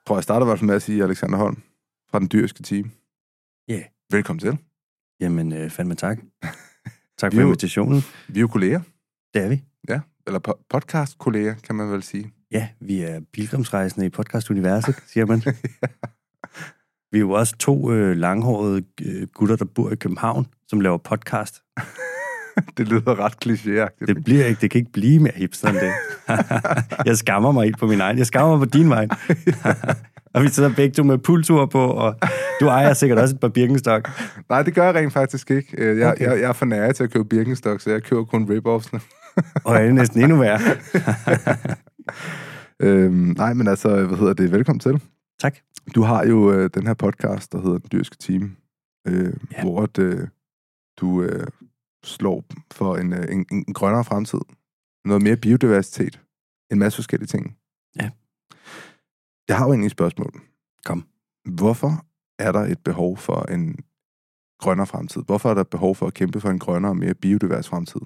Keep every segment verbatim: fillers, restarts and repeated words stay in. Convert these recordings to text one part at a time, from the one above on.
tror, jeg starter i hvert fald med at sige Alexander Holm fra Den Dyriske Team. Ja. Yeah. Velkommen til. Jamen, øh, fandme tak. Tak Vi for er jo- invitationen. Vi er jo kolleger. Det er vi. Ja, eller po- podcast-kolleger, kan man vel sige. Ja, vi er pilgrimsrejsende i podcastuniverset, siger man. Vi er jo også to øh, langhårede øh, gutter, der bor i København, som laver podcast. Det lyder ret klichéagtigt. Det bliver ikke, det kan ikke blive mere hipster end det. Jeg skammer mig helt på min egen. Jeg skammer mig på din vej. Og vi sidder begge to med pultur på, og du ejer sikkert også et par Birkenstock. Nej, det gør jeg rent faktisk ikke. Jeg, Okay. okay. jeg, jeg er for nær til at købe Birkenstock, så jeg køber kun rip-offsene. Og det er næsten endnu værre. øhm, nej, men altså, hvad hedder det? Velkommen til. Tak. Du har jo øh, den her podcast, der hedder Den Dyriske Team, øh, Ja. hvor at, øh, du øh, slår for en, øh, en, en grønnere fremtid. Noget mere biodiversitet. En masse forskellige ting. Ja. Jeg har jo egentlig et spørgsmål. Kom. Hvorfor er der et behov for en grønnere fremtid? Hvorfor er der et behov for at kæmpe for en grønnere og mere biodivers fremtid?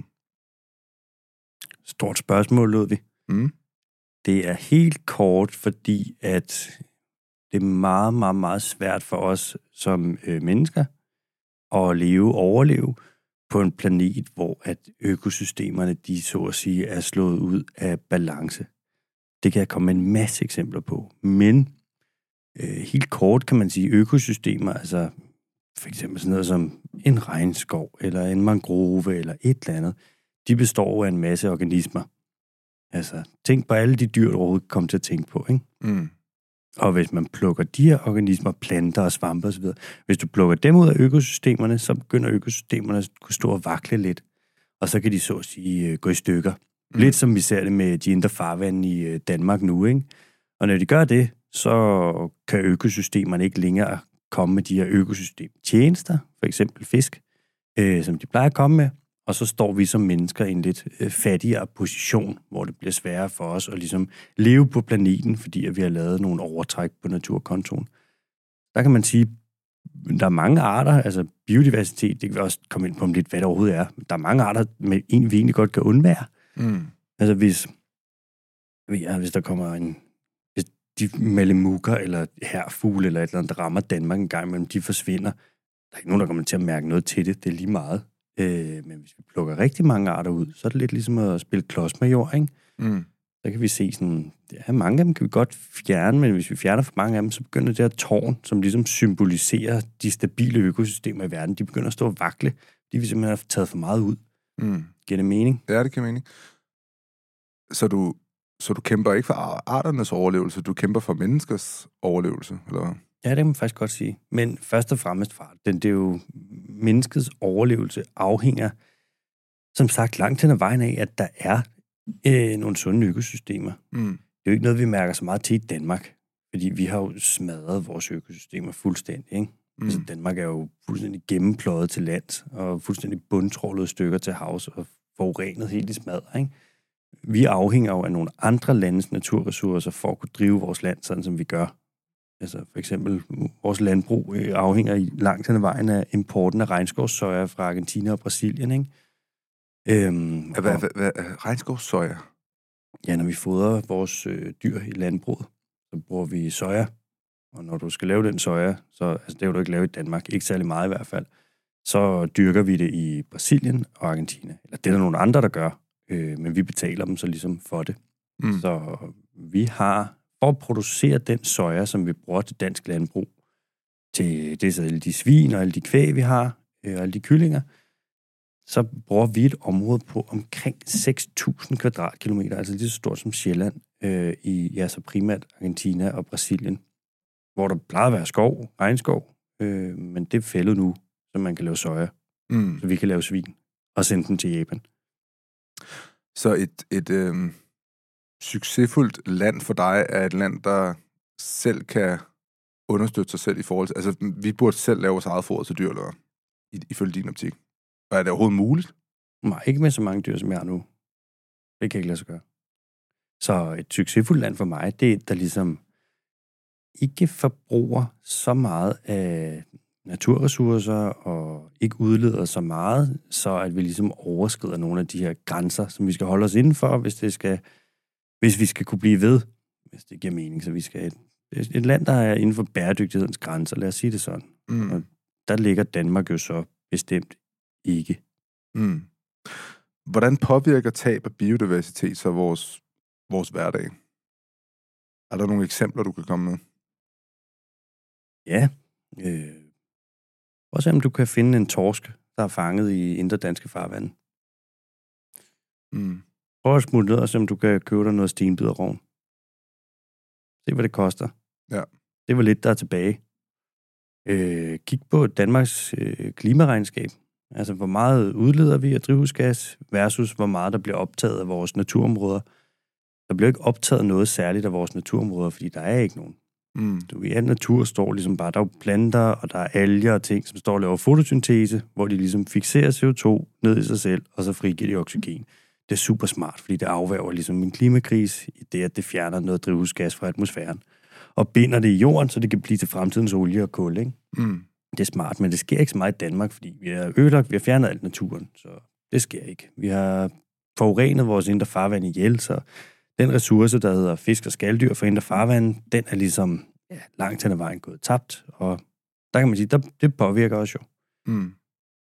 Stort spørgsmål, lød vi. Mm. Det er helt kort, fordi at det er meget, meget, meget svært for os som øh, mennesker at leve og overleve på en planet, hvor at økosystemerne, de så at sige, er slået ud af balance. Det kan jeg komme med en masse eksempler på. Men øh, helt kort kan man sige, økosystemer, altså for eksempel sådan noget som en regnskov, eller en mangrove, eller et eller andet, de består af en masse organismer. Altså, tænk på alle de dyr, du overhovedet kommer til at tænke på, ikke? Mm. Og hvis man plukker de her organismer, planter og svampe osv., hvis du plukker dem ud af økosystemerne, så begynder økosystemerne at kunne stå og vakle lidt. Og så kan de så at sige øh, gå i stykker. Mm. Lidt som vi ser det med de indre farvande i øh, Danmark nu, ikke? Og når de gør det, så kan økosystemerne ikke længere komme med de her økosystemtjenester, for eksempel fisk, øh, som de plejer at komme med. Og så står vi som mennesker i en lidt øh, fattigere position, hvor det bliver sværere for os at ligesom leve på planeten, fordi at vi har lavet nogle overtræk på naturkontoen. Der kan man sige, der er mange arter, altså biodiversitet, det kan vi også komme ind på om lidt, hvad det overhovedet er. Der er mange arter, med en vi egentlig godt kan undvære. Mm. Altså hvis, ja, hvis der kommer en, hvis de malemukker eller herfugle eller et eller andet, der rammer Danmark en gang imellem, de forsvinder. Der er ikke nogen, der kommer til at mærke noget til det, det er lige meget. Øh, men hvis vi plukker rigtig mange arter ud, så er det lidt ligesom at spille klods med jord, ikke? Mm. Så kan vi se sådan, ja, mange af dem kan vi godt fjerne, men hvis vi fjerner for mange af dem, så begynder det her tårn, som ligesom symboliserer de stabile økosystemer i verden, de begynder at stå og vakle, fordi vi simpelthen har taget for meget ud. Mm. Giver det mening? Ja, det giver mening. Så du, så du kæmper ikke for arternes overlevelse, du kæmper for menneskers overlevelse, eller hvad? Ja, det kan man faktisk godt sige. Men først og fremmest fra den, det er jo menneskets overlevelse afhænger, som sagt, langt hen ad vejen af, at der er øh, nogle sunde økosystemer. Mm. Det er jo ikke noget, vi mærker så meget til i Danmark, fordi vi har jo smadret vores økosystemer fuldstændig, ikke? Mm. Altså, Danmark er jo fuldstændig gennempløjet til lands, og fuldstændig bundtrålede stykker til havs, og forurenet helt i smadret, ikke? Vi afhænger jo af nogle andre landes naturressourcer for at kunne drive vores land, sådan som vi gør. Altså for eksempel, vores landbrug afhænger i langt hen ad vejen af importen af regnskovssoja fra Argentina og Brasilien, ikke? Øhm, Hvad, hvad, hvad, regnskovssoja? Ja, når vi fodrer vores øh, dyr i landbruget, så bruger vi soja. Og når du skal lave den soja, så altså, det vil du ikke lave i Danmark, ikke særlig meget i hvert fald, så dyrker vi det i Brasilien og Argentina. Eller det er der nogle andre, der gør, øh, men vi betaler dem så ligesom for det. Mm. Så vi har, for at producere den soja, som vi bruger til dansk landbrug, til det er så alle de svin og alle de kvæg, vi har, øh, og alle de kyllinger, så bruger vi et område på omkring seks tusind kvadratkilometer, altså lige så stort som Sjælland, øh, i ja, så primært Argentina og Brasilien, hvor der plejer at være skov, regnskov, øh, men det er fældet nu, så man kan lave soja, Mm. så vi kan lave svin og sende dem til Japan. Så et, et øh, succesfuldt land for dig er et land, der selv kan understøtte sig selv i forhold til... Altså, vi burde selv lave vores eget foder til dyr, eller hvad? I, ifølge din optik. Og er det overhovedet muligt? Nej, ikke med så mange dyr, som jeg har nu. Det kan ikke lade sig gøre. Så et succesfuldt land for mig, det er, der ligesom ikke forbruger så meget af naturressourcer og ikke udleder så meget, så at vi ligesom overskrider nogle af de her grænser, som vi skal holde os indenfor, hvis det skal, hvis vi skal kunne blive ved, hvis det giver mening, så vi skal Et land, der er inden for bæredygtighedens grænser, lad os sige det sådan. Mm. Og der ligger Danmark jo så bestemt ikke. Mm. Hvordan påvirker tab af biodiversitet så vores, vores hverdag? Er der nogle eksempler, du kan komme med? Ja. Øh, også om du kan finde en torsk, der er fanget i indre danske farvande. Mm. Prøv at smutte ned, og se om du kan købe dig noget stenbiderrovn. Se, hvad det koster. Ja. Det var lidt, der er tilbage. Øh, kig på Danmarks øh, klimaregnskab. Altså, hvor meget udleder vi af drivhusgas versus hvor meget der bliver optaget af vores naturområder. Der bliver ikke optaget noget særligt af vores naturområder, fordi der er ikke nogen. Mm. Du, i al natur står ligesom bare, der er planter, og der er alger og ting, som står og laver fotosyntese, hvor de ligesom fixerer C O to ned i sig selv, og så frigiver de oxygen. Det er super smart, fordi det afværger ligesom en klimakrise i det, at det fjerner noget drivhusgas fra atmosfæren, og binder det i jorden, så det kan blive til fremtidens olie og kul, ikke? Mm. Det er smart, men det sker ikke så meget i Danmark, fordi vi har ødelagt, vi har fjernet alt naturen, så det sker ikke. Vi har forurenet vores indre farvand ihjel, så den ressource, der hedder fisk og skaldyr for indre farvand, den er ligesom ja, langt hen ad vejen gået tabt, og der kan man sige, der, det påvirker os jo. Mm.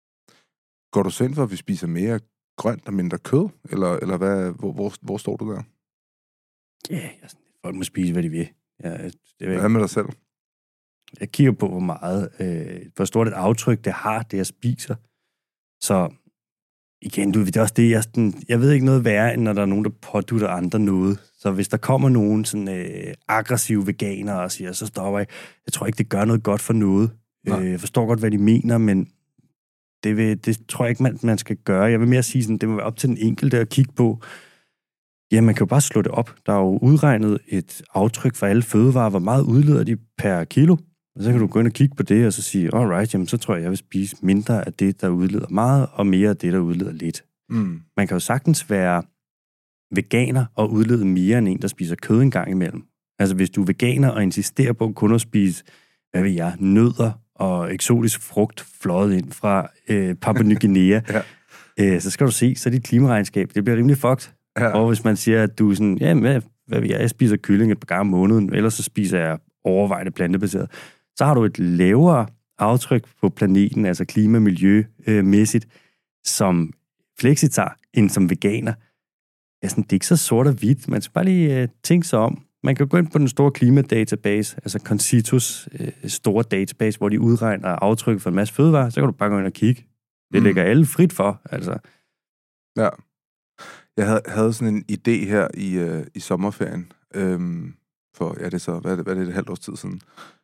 Går du selv for, at vi spiser mere grønt og mindre kød? Eller, eller hvad, hvor, hvor, hvor står du der? Ja, jeg, folk må spise, hvad de vil. Ja, det hvad med dig selv? Jeg kigger på, hvor meget, øh, hvor stort et aftryk det har, det jeg spiser. Så igen, du, det er også det, jeg, sådan, jeg ved ikke noget værre, end når der er nogen, der pådutter andre noget. Så hvis der kommer nogen sådan øh, aggressive veganere og siger, så stopper jeg. Jeg tror ikke, det gør noget godt for noget. Øh, jeg forstår godt, hvad de mener, men det, vil, det tror jeg ikke, man, man skal gøre. Jeg vil mere sige, sådan, det må være op til den enkelte at kigge på. Ja, man kan jo bare slå det op. Der er jo udregnet et aftryk for alle fødevarer. Hvor meget udleder de per kilo? Og så kan du gå ind og kigge på det, og så sige, alright, jamen så tror jeg, jeg vil spise mindre af det, der udleder meget, og mere af det, der udleder lidt. Mm. Man kan jo sagtens være veganer og udlede mere end en, der spiser kød en gang imellem. Altså hvis du er veganer og insisterer på kun at spise, hvad ved jeg, nødder og eksotisk frugt fløjet ind fra øh, Papua Ny Guinea, ja. øh, så skal du se, så er dit klimaregnskab, det bliver rimelig fucked. Ja. Og hvis man siger, at du er sådan, ja, hvad, hvad ved jeg, jeg spiser kylling et par gange om måneden, ellers så spiser jeg overvejende plantebaseret, så har du et lavere aftryk på planeten, altså klima- og miljømæssigt, som flexitar, end som veganer. Ja, sådan, det er ikke så sort og hvidt. Man skal bare lige uh, tænke sig om. Man kan gå ind på den store klimadatabase, altså Concitos uh, store database, hvor de udregner aftryk for en masse fødevarer, så kan du bare gå ind og kigge. Det mm. ligger alle frit for, altså. Ja. Jeg havde, havde sådan en idé her i, uh, i sommerferien, øhm, for, ja, det er så, hvad er det, hvad er det, et halvt års tid siden.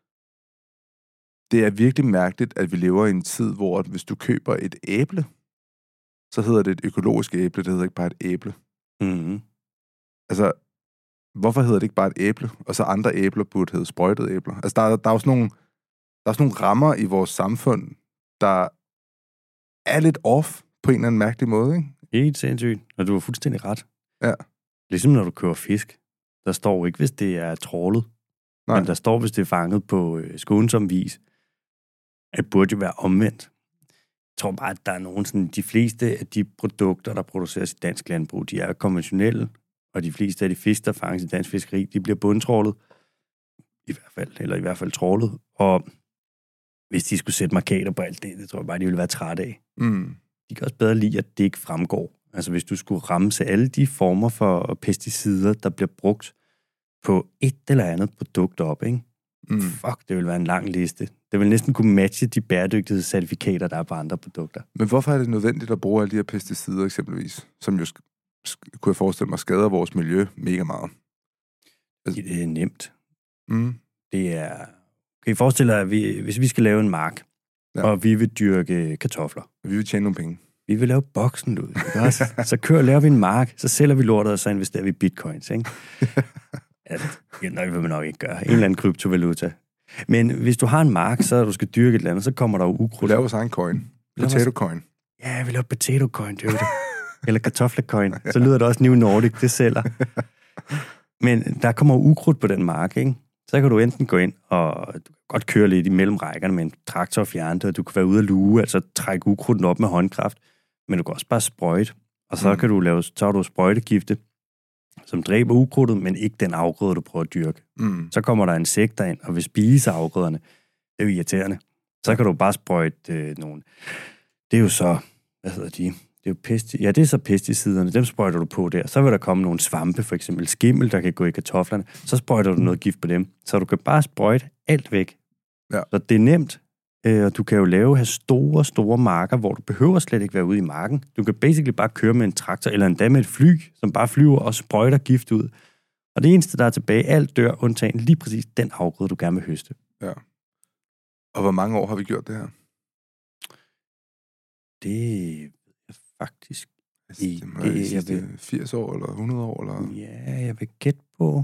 Det er virkelig mærkeligt, at vi lever i en tid, hvor hvis du køber et æble, så hedder det et økologisk æble, det hedder ikke bare et æble. Mm-hmm. Altså, hvorfor hedder det ikke bare et æble, og så andre æbler burde hedde sprøjtede æbler? Altså, der, der er jo sådan nogle, der er sådan nogle rammer i vores samfund, der er lidt off på en eller anden mærkelig måde, ikke? Helt sindssygt, og du har fuldstændig ret. Ja. Ligesom når du køber fisk. Der står ikke, hvis det er trawlet, Nej. Men der står, hvis det er fanget på øh, skånsom vis. Det burde jo være omvendt. Jeg tror bare, at der er nogen sådan, de fleste af de produkter, der produceres i dansk landbrug, de er konventionelle, og de fleste af de fisk, der fanges i dansk fiskeri, de bliver bundtrålet, i hvert fald, eller i hvert fald trålet, og hvis de skulle sætte markader på alt det, det tror jeg bare, de ville være trætte af. Mm. De kan også bedre lide, at det ikke fremgår. Altså hvis du skulle ramse alle de former for pesticider, der bliver brugt på et eller andet produkt op, ikke? Mm. Fuck, det vil være en lang liste. Det vil næsten kunne matche de bæredygtighedscertifikater, der er på andre produkter. Men hvorfor er det nødvendigt at bruge alle de her pesticider eksempelvis, som jo, kunne jeg forestille mig, skader vores miljø mega meget? Altså, det er nemt. Mm. Det er... Kan I forestille jer, at vi, hvis vi skal lave en mark, ja. Og vi vil dyrke kartofler. Vi vil tjene nogle penge. Vi vil lave boksen ud. Så kører laver vi en mark, så sælger vi lortet, og så investerer vi bitcoins, ikke? Altså, det vil man nok ikke gøre. En eller anden kryptovaluta. Men hvis du har en mark, så du skal dyrke et eller andet, så kommer der jo ukrudt. Vi laver vores egen coin. Potato coin. Ja, vi laver potato coin, det eller kartoflecoin. Så lyder det også New Nordic, det sælger. Men der kommer jo ukrudt på den mark, ikke? Så kan du enten gå ind og du kan godt køre lidt imellem rækkerne med en traktor og fjerne det, og du kan være ude at luge, altså trække ukrudten op med håndkraft, men du kan også bare sprøjte. Og så mm. kan du lave, så har du sprøjtegifte, som dræber ukrudtet, men ikke den afgrøde, du prøver at dyrke. Mm. Så kommer der insekter ind og vil spise afgrøderne. Det er jo irriterende. Så kan du bare sprøjte øh, nogle... Det er jo så... Hvad hedder de? Det er jo pesti... Ja, det er så pesticiderne. Dem sprøjter du på der. Så vil der komme nogle svampe, for eksempel skimmel, der kan gå i kartoflerne. Så sprøjter du noget gift på dem. Så du kan bare sprøjte alt væk. Ja. Så det er nemt. Og du kan jo lave have store, store marker, hvor du behøver slet ikke være ude i marken. Du kan basically bare køre med en traktor, eller endda med et fly, som bare flyver og sprøjter gift ud. Og det eneste, der er tilbage, alt dør, undtagen lige præcis den afgrøde, du gerne vil høste. Ja. Og hvor mange år har vi gjort det her? Det er faktisk... Altså, det må det, det, jeg vil... firs år, eller hundrede år, eller... Ja, jeg vil gætte på...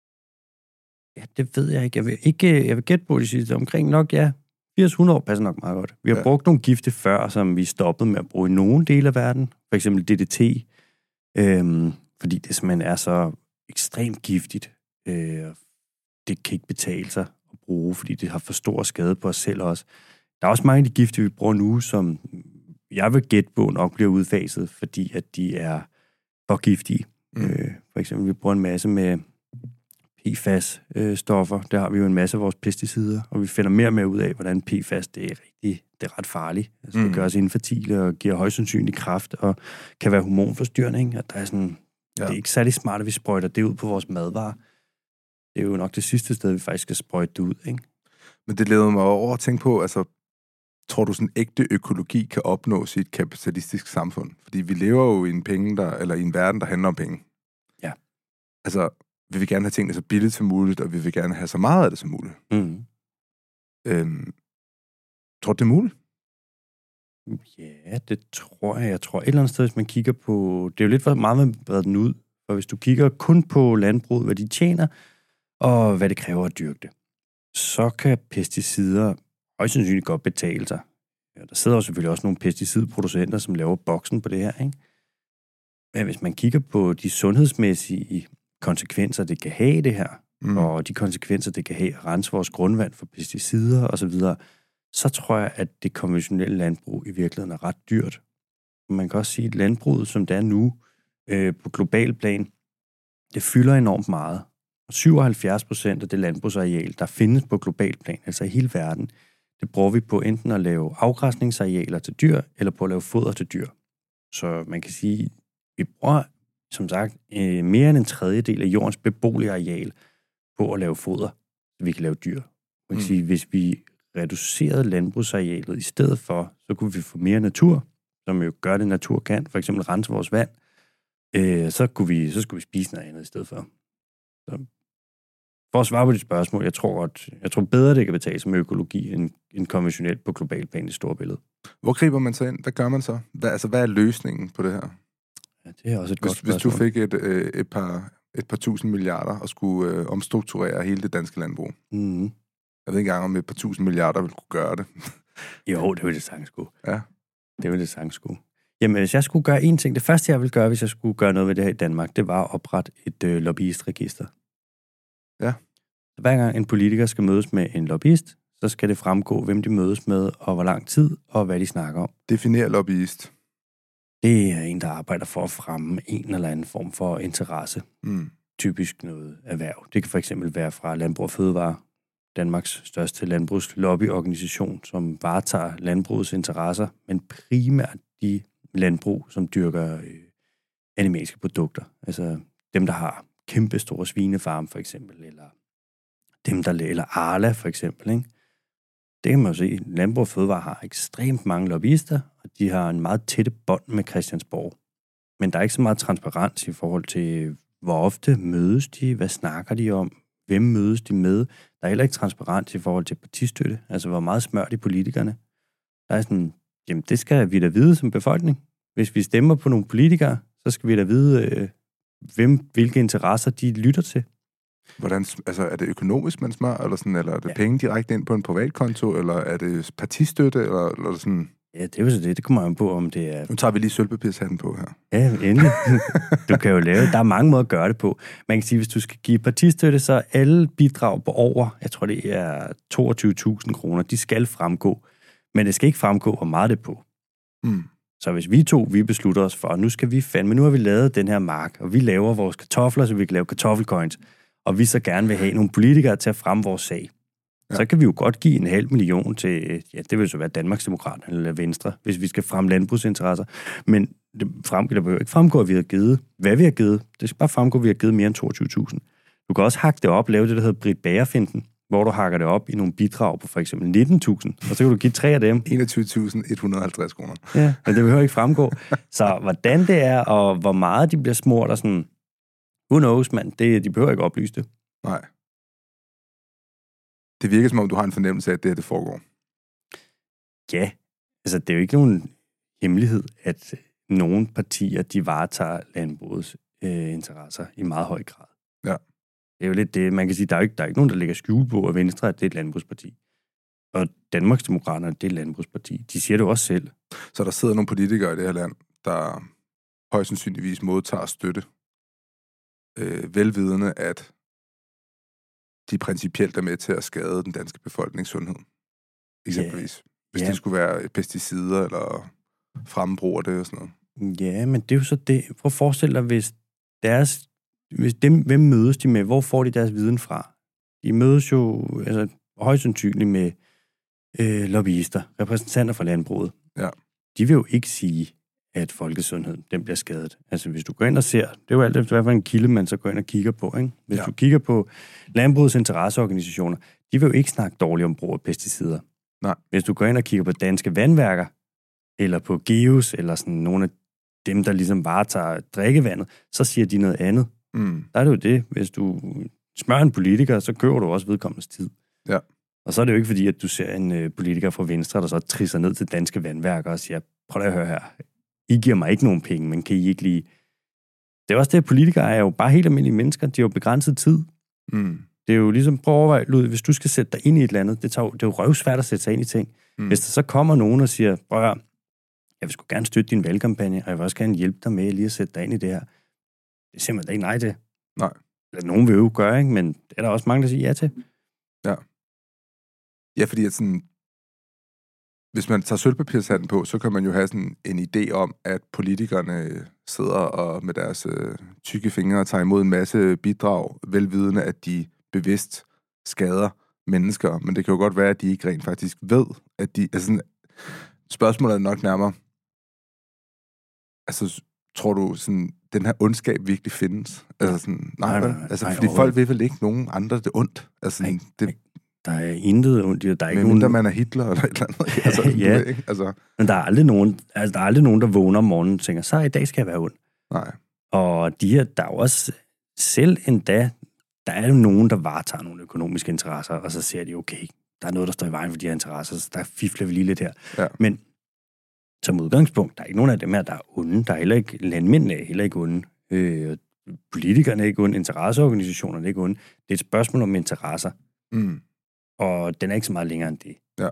Ja, det ved jeg ikke. Jeg vil, ikke, jeg vil gætte på de sidste omkring nok, ja. firs hundrede år passer nok meget godt. Vi har ja. brugt nogle gifte før, som vi stoppede med at bruge i nogle dele af verden. For eksempel D D T. Øhm, fordi det simpelthen er så ekstremt giftigt. Øh, det kan ikke betale sig at bruge, fordi det har for stor skade på os selv også. Der er også mange af de gifte, vi bruger nu, som jeg vil gætte på nok bliver udfaset, fordi at de er for giftige. Mm. Øh, for eksempel, vi bruger en masse med P F A S-stoffer. Der har vi jo en masse af vores pesticider, og vi finder mere og mere ud af, hvordan P F A S det er, rigtig, det er ret farligt. Altså, det mm. gør os infertile og giver højst sandsynlig kræft, og kan være hormonforstyrrende. Ikke? At der er sådan, ja. Det er ikke særlig smart, at vi sprøjter det ud på vores madvarer. Det er jo nok det sidste sted, vi faktisk skal sprøjte det ud. Ikke? Men det leder mig over at tænke på, altså, tror du sådan ægte økologi kan opnås i et kapitalistisk samfund? Fordi vi lever jo i en penge, der, eller i en verden, der handler om penge. Ja. Altså, vi vil gerne have tingene så billigt som muligt, og vi vil gerne have så meget af det som muligt. Mm. Øhm, tror du, det er muligt? Ja, det tror jeg. Jeg tror et eller andet sted, hvis man kigger på... Det er jo lidt for meget, man breder den ud. For hvis du kigger kun på landbruget, hvad de tjener, og hvad det kræver at dyrke det, så kan pesticider højst sandsynligt godt betale sig. Ja, der sidder jo selvfølgelig også nogle pesticidproducenter, som laver boksen på det her, ikke? Men hvis man kigger på de sundhedsmæssige konsekvenser, det kan have det her, mm. og de konsekvenser, det kan have at rense vores grundvand for pesticider osv., så, så tror jeg, at det konventionelle landbrug i virkeligheden er ret dyrt. Man kan også sige, at landbruget, som det er nu, øh, på global plan, det fylder enormt meget. Og syvoghalvfjerds procent af det landbrugsareal, der findes på global plan, altså i hele verden, det bruger vi på enten at lave afgræsningsarealer til dyr, eller på at lave foder til dyr. Så man kan sige, vi bruger, som sagt, mere end en tredjedel af jordens beboelige areal på at lave foder, så vi kan lave dyr. Man kan mm. sige, hvis vi reducerede landbrugsarealet i stedet for, så kunne vi få mere natur, som jo gør det, natur kan, for eksempel rense vores vand, øh, så, kunne vi, så skulle vi spise noget andet i stedet for. Så for at svare på dit spørgsmål, jeg tror, at, jeg tror bedre, det kan betale sig med økologi end, end konventionelt på global plan i store billede. Hvor griber man så ind? Hvad gør man så? Hvad, altså, hvad er løsningen på det her? Ja, det er også et hvis, godt spørgsmål. Hvis du fik et, øh, et, par, et par tusind milliarder og skulle øh, omstrukturere hele det danske landbrug. Mm. Jeg ved ikke engang, om et par tusind milliarder ville kunne gøre det. Jo, det ville det sagtens kunne. Ja. Det ville det sagtens kunne. Jamen, hvis jeg skulle gøre én ting, det første, jeg ville gøre, hvis jeg skulle gøre noget ved det her i Danmark, det var at oprette et øh, lobbyistregister. Ja. Hver gang en politiker skal mødes med en lobbyist, så skal det fremgå, hvem de mødes med, og hvor lang tid, og hvad de snakker om. Definer lobbyist. Det er en, der arbejder for at fremme en eller anden form for interesse. Mm. Typisk noget erhverv. Det kan for eksempel være fra Landbrug og Fødevare, Danmarks største landbrugslobbyorganisation, som varetager landbrugets interesser, men primært de landbrug, som dyrker øh, animalske produkter. Altså dem, der har kæmpe store svinefarme, for eksempel, eller dem, der eller Arla, for eksempel, ikke? Det kan man jo se. Landbrug og Fødevare har ekstremt mange lobbyister, og de har en meget tætte bånd med Christiansborg. Men der er ikke så meget transparens i forhold til, hvor ofte mødes de, hvad snakker de om, hvem mødes de med. Der er heller ikke transparens i forhold til partistøtte, altså hvor meget smør de politikerne. Der er sådan, jamen det skal vi da vide som befolkning. Hvis vi stemmer på nogle politikere, så skal vi da vide, øh, hvem, hvilke interesser de lytter til. Hvordan, altså er det økonomisk, man smør, eller, sådan, eller er det ja. penge direkte ind på en privatkonto, eller er det partistøtte, eller, eller sådan? Ja, det er jo så det. Det kommer man på, om det er... Nu tager vi lige sølvpapirshatten på her. Ja, endelig. Du kan jo lave... Der er mange måder at gøre det på. Man kan sige, hvis du skal give partistøtte, så alle bidrag på over, jeg tror det er toogtyve tusind kroner, de skal fremgå. Men det skal ikke fremgå, hvor meget det er på. Mm. Så hvis vi to, vi beslutter os for, nu skal vi fandme, nu har vi lavet den her mark, og vi laver vores kartofler, så vi kan lave kartoffelcoins, og vi så gerne vil have nogle politikere til at fremme vores sag, ja. Så kan vi jo godt give en halv million til, ja, det vil så være Danmarksdemokraterne eller Venstre, hvis vi skal fremme landbrugsinteresser. Men det fremgår, der behøver ikke fremgå, at vi har givet, hvad vi har givet. Det skal bare fremgå, at vi har givet mere end toogtyve tusind. Du kan også hakke det op, lave det, der hedder Britt Bager-finten, hvor du hakker det op i nogle bidrag på for eksempel nitten tusind, og så kan du give tre af dem. enogtyve tusind et hundrede og halvtreds kroner. Ja, men det behøver ikke fremgå. Så hvordan det er, og hvor meget de bliver smurt, og sådan, who knows, mand, det, de behøver ikke oplyse det. Nej. Det virker som om, du har en fornemmelse af, at det her, det foregår. Ja, altså det er jo ikke nogen hemmelighed, at nogle partier, de varetager landbrugets øh, interesser i meget høj grad. Ja. Det er jo lidt det, man kan sige, der er jo ikke, der er ikke nogen, der lægger skjul på, at Venstre, at det er et landbrugsparti. Og Danmarksdemokraterne, det er et landbrugsparti. De siger det også selv. Så der sidder nogle politikere i det her land, der højst sandsynligvis modtager støtte, øh, velvidende, at de principielt er med til at skade den danske befolknings sundhed. Eksempelvis. Yeah. Hvis yeah. det skulle være pesticider eller frembrug af det og sådan noget. Ja, men det er jo så det. Prøv at forestille dig, hvis deres... Hvis dem, hvem mødes de med? Hvor får de deres viden fra? De mødes jo altså, højst sandsynligt med øh, lobbyister, repræsentanter fra landbruget. Ja. De vil jo ikke sige, at folkesundheden den bliver skadet. Altså, hvis du går ind og ser, det er jo alt efter, hvad for en kilde man så går ind og kigger på, ikke? Hvis ja. du kigger på landbrugets interesseorganisationer, de vil jo ikke snakke dårligt om brug af pesticider. Nej. Hvis du går ind og kigger på danske vandværker, eller på Geos, eller sådan nogle af dem, der ligesom varetager drikkevandet, så siger de noget andet. Mm. Der er det jo det. Hvis du smører en politiker, så kører du også vedkommendes tid. Ja. Og så er det jo ikke fordi, at du ser en øh, politiker fra Venstre, der så trisser ned til danske vandværker og siger, prøv lige at høre her, I giver mig ikke nogen penge, men kan I ikke lige... Det er også det, at politikere er jo bare helt almindelige mennesker. De har jo begrænset tid. Mm. Det er jo ligesom, prøv at overveje, Lud, hvis du skal sætte dig ind i et eller andet, det, tager, det er jo røvsvært at sætte sig ind i ting. Mm. Hvis der så kommer nogen og siger, prøv at høre, jeg vil sgu gerne støtte din valgkampagne, og jeg vil også gerne hjælpe dig med lige at sætte dig ind i det her. Det er simpelthen ikke nej til. Nej. Eller nogen vil jo gøre, ikke? Men det er der også mange, der siger ja til. Ja. Ja, fordi at sådan, hvis man tager sølvpapirshatten på, så kan man jo have sådan en idé om, at politikerne sidder og med deres øh, tykke fingre tager imod en masse bidrag, velvidende, at de bevidst skader mennesker. Men det kan jo godt være, at de ikke rent faktisk ved, at de... Altså sådan, spørgsmålet er nok nærmere... Altså, tror du sådan... den her ondskab virkelig findes. Altså sådan, nej, nej, nej, altså, nej, fordi nej, folk vil vel ikke nogen andre det ondt. Altså, nej, det, der er intet ondt. Der er ikke nogen... nogen... man er Hitler eller et eller andet. Altså, ja, ved, ikke? Altså... men der er aldrig nogen, altså, der er aldrig nogen, der vågner om morgenen og tænker, så i dag skal jeg være ond. Nej. Og de her, der er jo også selv endda, der er jo nogen, der varetager nogle økonomiske interesser, og så ser de, okay, der er noget, der står i vejen for de her interesser, så der fifler vi lige lidt her. Ja. Men som udgangspunkt, der er ikke nogen af dem her, der er onde. Der er heller ikke, landmændene er heller ikke onde. Øh, politikerne er ikke onde, interesseorganisationerne er ikke onde. Det er et spørgsmål om interesser. Mm. Og den er ikke så meget længere end det. Ja.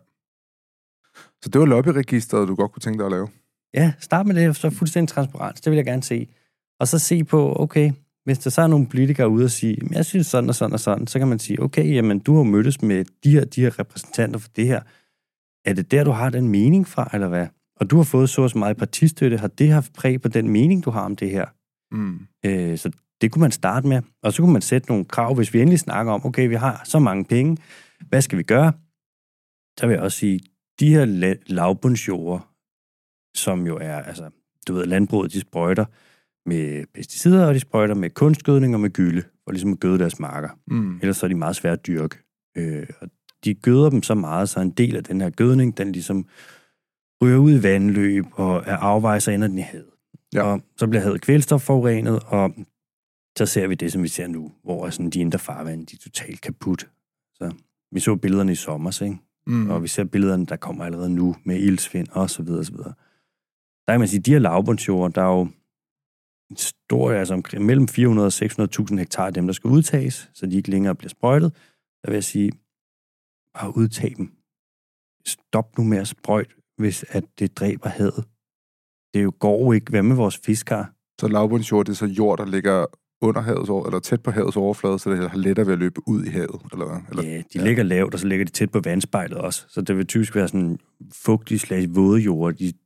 Så det var lobbyregisteret, du godt kunne tænke dig at lave? Ja, start med det, så fuldstændig transparens. Det vil jeg gerne se. Og så se på, okay, hvis der så er nogle politikere ude og sige, jeg synes sådan og sådan og sådan, så kan man sige, okay, jamen du har mødtes med de her, de her repræsentanter for det her. Er det der, du har den mening fra, eller hvad? Og du har fået så så meget partistøtte, har det haft præg på den mening, du har om det her? Mm. Øh, så det kunne man starte med, og så kunne man sætte nogle krav, hvis vi endelig snakker om, okay, vi har så mange penge, hvad skal vi gøre? Så vil jeg også sige, de her la- lavbundsjorder, som jo er, altså, du ved, landbruget, de sprøjter med pesticider, og de sprøjter med kunstgødning og med gylde, for ligesom at gøde deres marker. Mm. Ellers så er de meget svære at dyrke. Øh, og de gøder dem så meget, så en del af den her gødning, den ligesom ryger ud i vandløb og er afvejet, så ender den i havet. Ja. Og så bliver havet kvælstofforurenet, og så ser vi det, som vi ser nu, hvor sådan de indre farvand, de er totalt kaput. Så vi så billederne i sommer, ikke? Mm. Og vi ser billederne, der kommer allerede nu med ildsvind og så videre, og så videre. Der kan man sige, de her lavbundsjorder, der er jo en stor, altså omkring mellem fire hundrede og seks hundrede tusind hektar af dem, der skal udtages, så de ikke længere bliver sprøjtet. Der vil jeg sige, bare udtag dem. Stop nu med at sprøjte, hvis at det dræber havet. Det jo går ikke. Hvad med vores fiskere? Så lavbundsjord, det er så jord, der ligger under havets over, eller tæt på havets overflade, så det har lettere ved at løbe ud i havet, eller hvad? Eller? Ja, de ja. ligger lavt, og så ligger de tæt på vandspejlet også. Så det vil typisk være sådan fugtige slag våde jord. De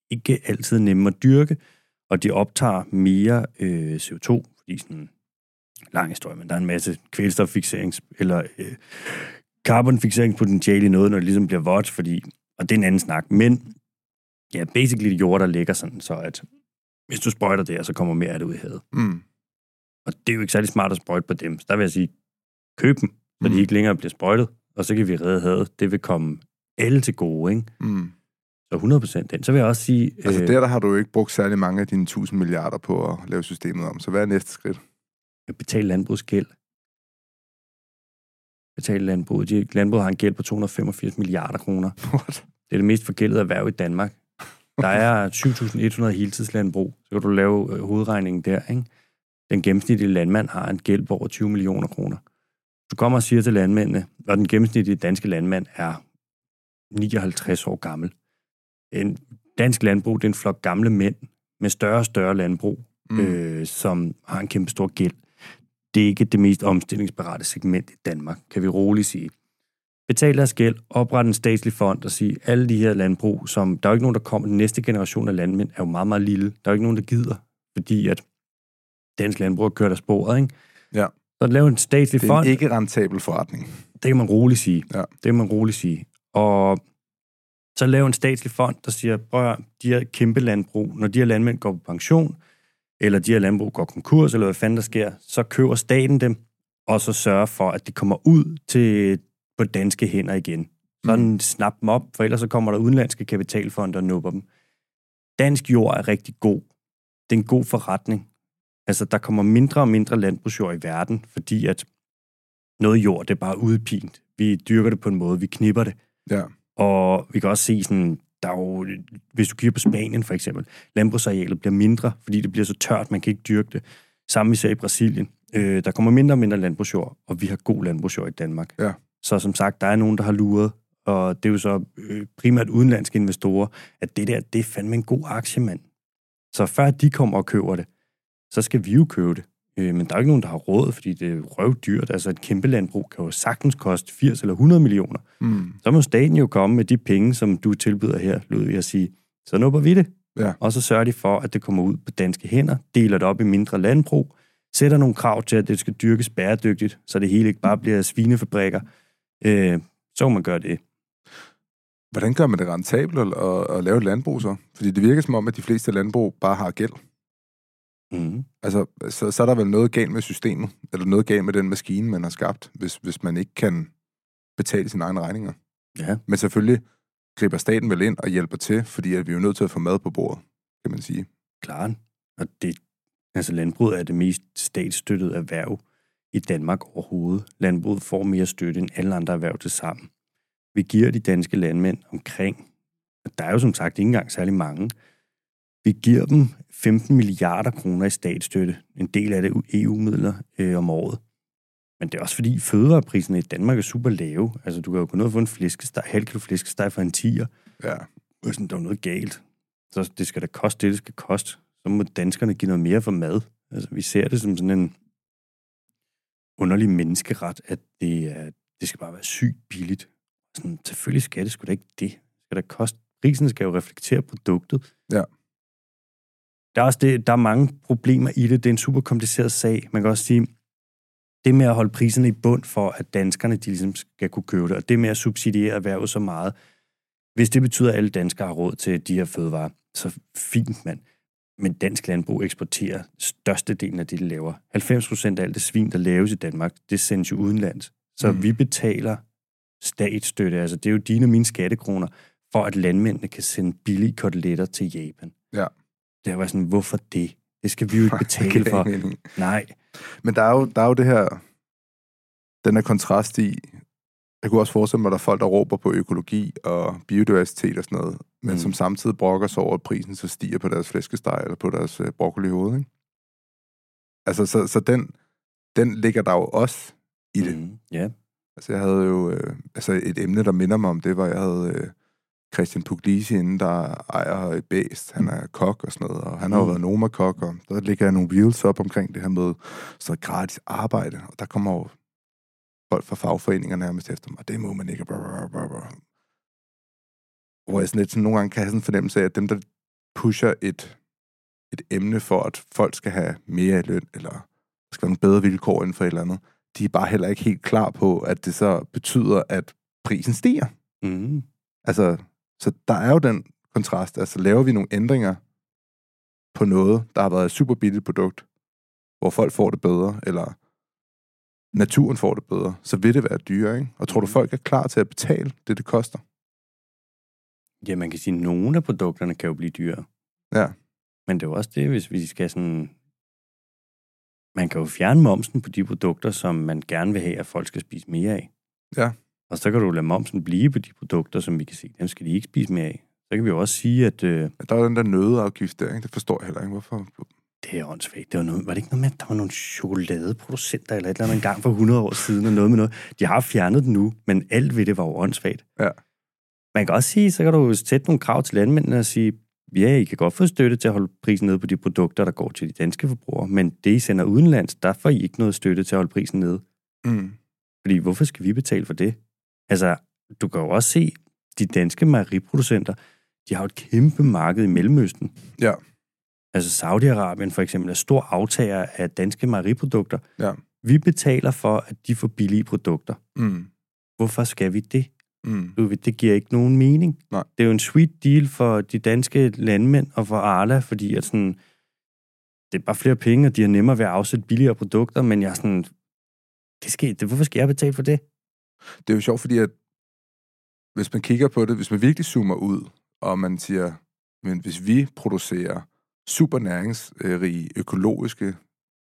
ikke altid nemme at dyrke, og de optager mere øh, C O to, fordi sådan lang historie, men der er en masse kvælstoffixerings- eller øh, carbonfixeringspotentiale i noget, når det ligesom bliver vådt, fordi, og det er en anden snak, men ja, basically det jord, der ligger sådan, så at hvis du sprøjter det, så kommer mere af det ud i havet. Mm. Og det er jo ikke særlig smart at sprøjte på dem, så der vil jeg sige, køb dem, så mm. de ikke længere bliver sprøjtet, og så kan vi redde havet. Det vil komme alle til gode, ikke? Mm. Så hundrede procent den. Så vil jeg også sige... Altså øh, der, der har du jo ikke brugt særlig mange af dine tusind milliarder på at lave systemet om. Så hvad er næste skridt? Betale landbrugsgæld. Betale landbruget. De, landbruget har en gæld på to hundrede og femogfirs milliarder kroner. What? Det er det mest forgældede erhverv i Danmark. Der er syv tusind et hundrede heltidslandbrug. Så kan du lave øh, hovedregningen der, ikke? Den gennemsnitlige landmand har en gæld på over tyve millioner kroner. Du kommer og siger til landmændene, og den gennemsnitlige danske landmand er nioghalvtreds år gammel. En dansk landbrug, det er en flok gamle mænd med større og større landbrug, mm. øh, som har en kæmpe stor gæld. Det er ikke det mest omstillingsparate segment i Danmark, kan vi roligt sige. Betal deres gæld, opret en statslig fond og sige, alle de her landbrug, som der er jo ikke nogen, der kommer, den næste generation af landmænd er jo meget, meget lille. Der er jo ikke nogen, der gider, fordi at dansk landbrug har kørt af sporet, ikke? Ja. Så lave en statslig fond. Det er en ikke rentabel forretning. Det kan man roligt sige. Ja. Det kan man roligt sige. Og så lave en statslig fond, der siger, prøv at de her kæmpe landbrug, når de her landmænd går på pension, eller de her landbrug går konkurs, eller hvad fanden der sker, så køber staten dem, og så sørger for, at de kommer ud til på danske hænder igen. Sådan mm. snap dem op, for ellers så kommer der udenlandske kapitalfonder og nupper dem. Dansk jord er rigtig god. Det er en god forretning. Altså, der kommer mindre og mindre landbrugsjord i verden, fordi at noget jord, det er bare udpint. Vi dyrker det på en måde, vi knipper det. Ja. Og vi kan også se sådan, der er jo, hvis du kigger på Spanien for eksempel, landbrugsarealet bliver mindre, fordi det bliver så tørt, man kan ikke dyrke det. Samme vi ser i Brasilien. Øh, der kommer mindre og mindre landbrugsjord, og vi har god landbrugsjord i Danmark. Ja. Så som sagt, der er nogen, der har luret, og det er jo så øh, primært udenlandske investorer, at det der, det er fandme en god aktie, mand. Så før de kommer og køber det, så skal vi jo købe det. Øh, men der er ikke nogen, der har råd, fordi det er røvdyrt. Altså et kæmpe landbrug kan jo sagtens koste firs eller hundrede millioner. Mm. Så må staten jo komme med de penge, som du tilbyder her, Ludvig, at sige, så nupper vi det. Ja. Og så sørger de for, at det kommer ud på danske hænder, deler det op i mindre landbrug, sætter nogle krav til, at det skal dyrkes bæredygtigt, så det hele ikke bare bliver svinefabrikker. Øh, så må man gøre det. Hvordan gør man det rentabelt at, at lave et landbrug så? Fordi det virker som om, at de fleste landbrug bare har gæld. Mm. Altså, så, så er der vel noget galt med systemet, eller noget galt med den maskine, man har skabt, hvis, hvis man ikke kan betale sine egne regninger. Ja. Men selvfølgelig griber staten vel ind og hjælper til, fordi at vi er jo nødt til at få mad på bordet, kan man sige. Klart. Og det, altså landbruget er det mest statsstøttede erhverv i Danmark overhovedet. Landbruget får mere støtte end alle andre erhverv til sammen. Vi giver de danske landmænd omkring, og der er jo som sagt ikke engang særlig mange, vi giver dem femten milliarder kroner i statsstøtte. En del af det E U-midler øh, om året. Men det er også fordi fødevarepriserne i Danmark er super lave. Altså du kan jo gå ned og få en flæskesteg, halv kilo flæskesteg for en tier. Ja. Og sådan, der er noget galt. Så det skal da koste det, det skal koste. Så må danskerne give noget mere for mad. Altså vi ser det som sådan en underlig menneskeret, at det, er, det skal bare være sygt billigt. Sådan, selvfølgelig skal det sgu da ikke det. Det skal da koste. Prisen skal jo reflektere produktet. Ja. Der er også det, der er mange problemer i det. Det er en super kompliceret sag. Man kan også sige, det med at holde priserne i bund for, at danskerne de ligesom skal kunne købe det, og det med at subsidiere erhvervet så meget, hvis det betyder, at alle danskere har råd til de her fødevarer, så fint, mand. Men dansk landbrug eksporterer størstedelen af det, de laver. halvfems procent af alt det svin, der laves i Danmark, det sendes jo udenlands. Så mm. vi betaler statsstøtte, altså det er jo dine og mine skattekroner, for at landmændene kan sende billige koteletter til Japan. Ja. Det var sådan, hvorfor det? Det skal vi jo ikke betale for. Nej. Men der er, jo, der er jo det her, den her kontrast i, jeg kunne også forestille mig, at der er folk, der råber på økologi og biodiversitet og sådan noget, men mm. som samtidig brokker sig over, at prisen så stiger på deres flæskesteg eller på deres øh, broccoli i hovedet, ikke? Altså, så, så den, den ligger der jo også i det. Mm. Yeah. Altså, jeg havde jo, øh, altså et emne, der minder mig om det, var, jeg havde øh, Christian Puglisi inde, der ejer Bæst. Han er kok og sådan noget, og han har jo mm. været Noma-kok, og der ligger jeg nogle reels op omkring det her med så gratis arbejde, og der kommer jo folk fra fagforeninger nærmest efter mig, det må man ikke, blablabla. Hvor jeg sådan lidt sådan, nogle gange kan have sådan en fornemmelse af, at dem, der pusher et, et emne for, at folk skal have mere i løn, eller der skal være nogle bedre vilkår inden for et eller andet, de er bare heller ikke helt klar på, at det så betyder, at prisen stiger. Mm. Altså, så der er jo den kontrast. Altså, laver vi nogle ændringer på noget, der har været et super billigt produkt, hvor folk får det bedre, eller naturen får det bedre, så vil det være dyrere, ikke? Og tror du, folk er klar til at betale det, det koster? Ja, man kan sige, at nogle af produkterne kan jo blive dyrere. Ja. Men det er jo også det, hvis vi skal sådan... Man kan jo fjerne momsen på de produkter, som man gerne vil have, at folk skal spise mere af. Ja. Og så kan du lade momsen blive på de produkter, som vi kan se, dem skal de ikke spise mere af. Så kan vi jo også sige, at... Øh, der er den der nøddeafgift der, ikke? Det forstår jeg heller ikke, hvorfor... Det er åndssvagt. Det var, noget, var det ikke noget med, at der var nogle chokoladeproducenter eller et eller andet en gang for hundrede år siden, og noget med noget. De har fjernet det nu, men alt ved det var jo åndssvagt. Ja. Man kan også sige, så kan du jo sætte nogle krav til landmændene og sige, ja, I kan godt få støtte til at holde prisen nede på de produkter, der går til de danske forbrugere, men det, I sender udenlands, der får I ikke noget støtte til at holde prisen nede. Mm. Fordi hvorfor skal vi betale for det? Altså, du kan jo også se, de danske mejeriproducenter, de har jo et kæmpe marked i Mellemøsten. Ja. Altså Saudi-Arabien for eksempel er stor aftager af danske mejeriprodukter. Ja. Vi betaler for, at de får billige produkter. Mm. Hvorfor skal vi det? Mm. Det giver ikke nogen mening. Nej. Det er jo en sweet deal for de danske landmænd og for Arla, fordi at sådan, det er bare flere penge, og de har nemmere ved at afsætte billigere produkter, men jeg er sådan, det skal, det, hvorfor skal jeg betale for det? Det er jo sjovt, fordi at hvis man kigger på det, hvis man virkelig zoomer ud, og man siger, men hvis vi producerer super næringsrige, økologiske,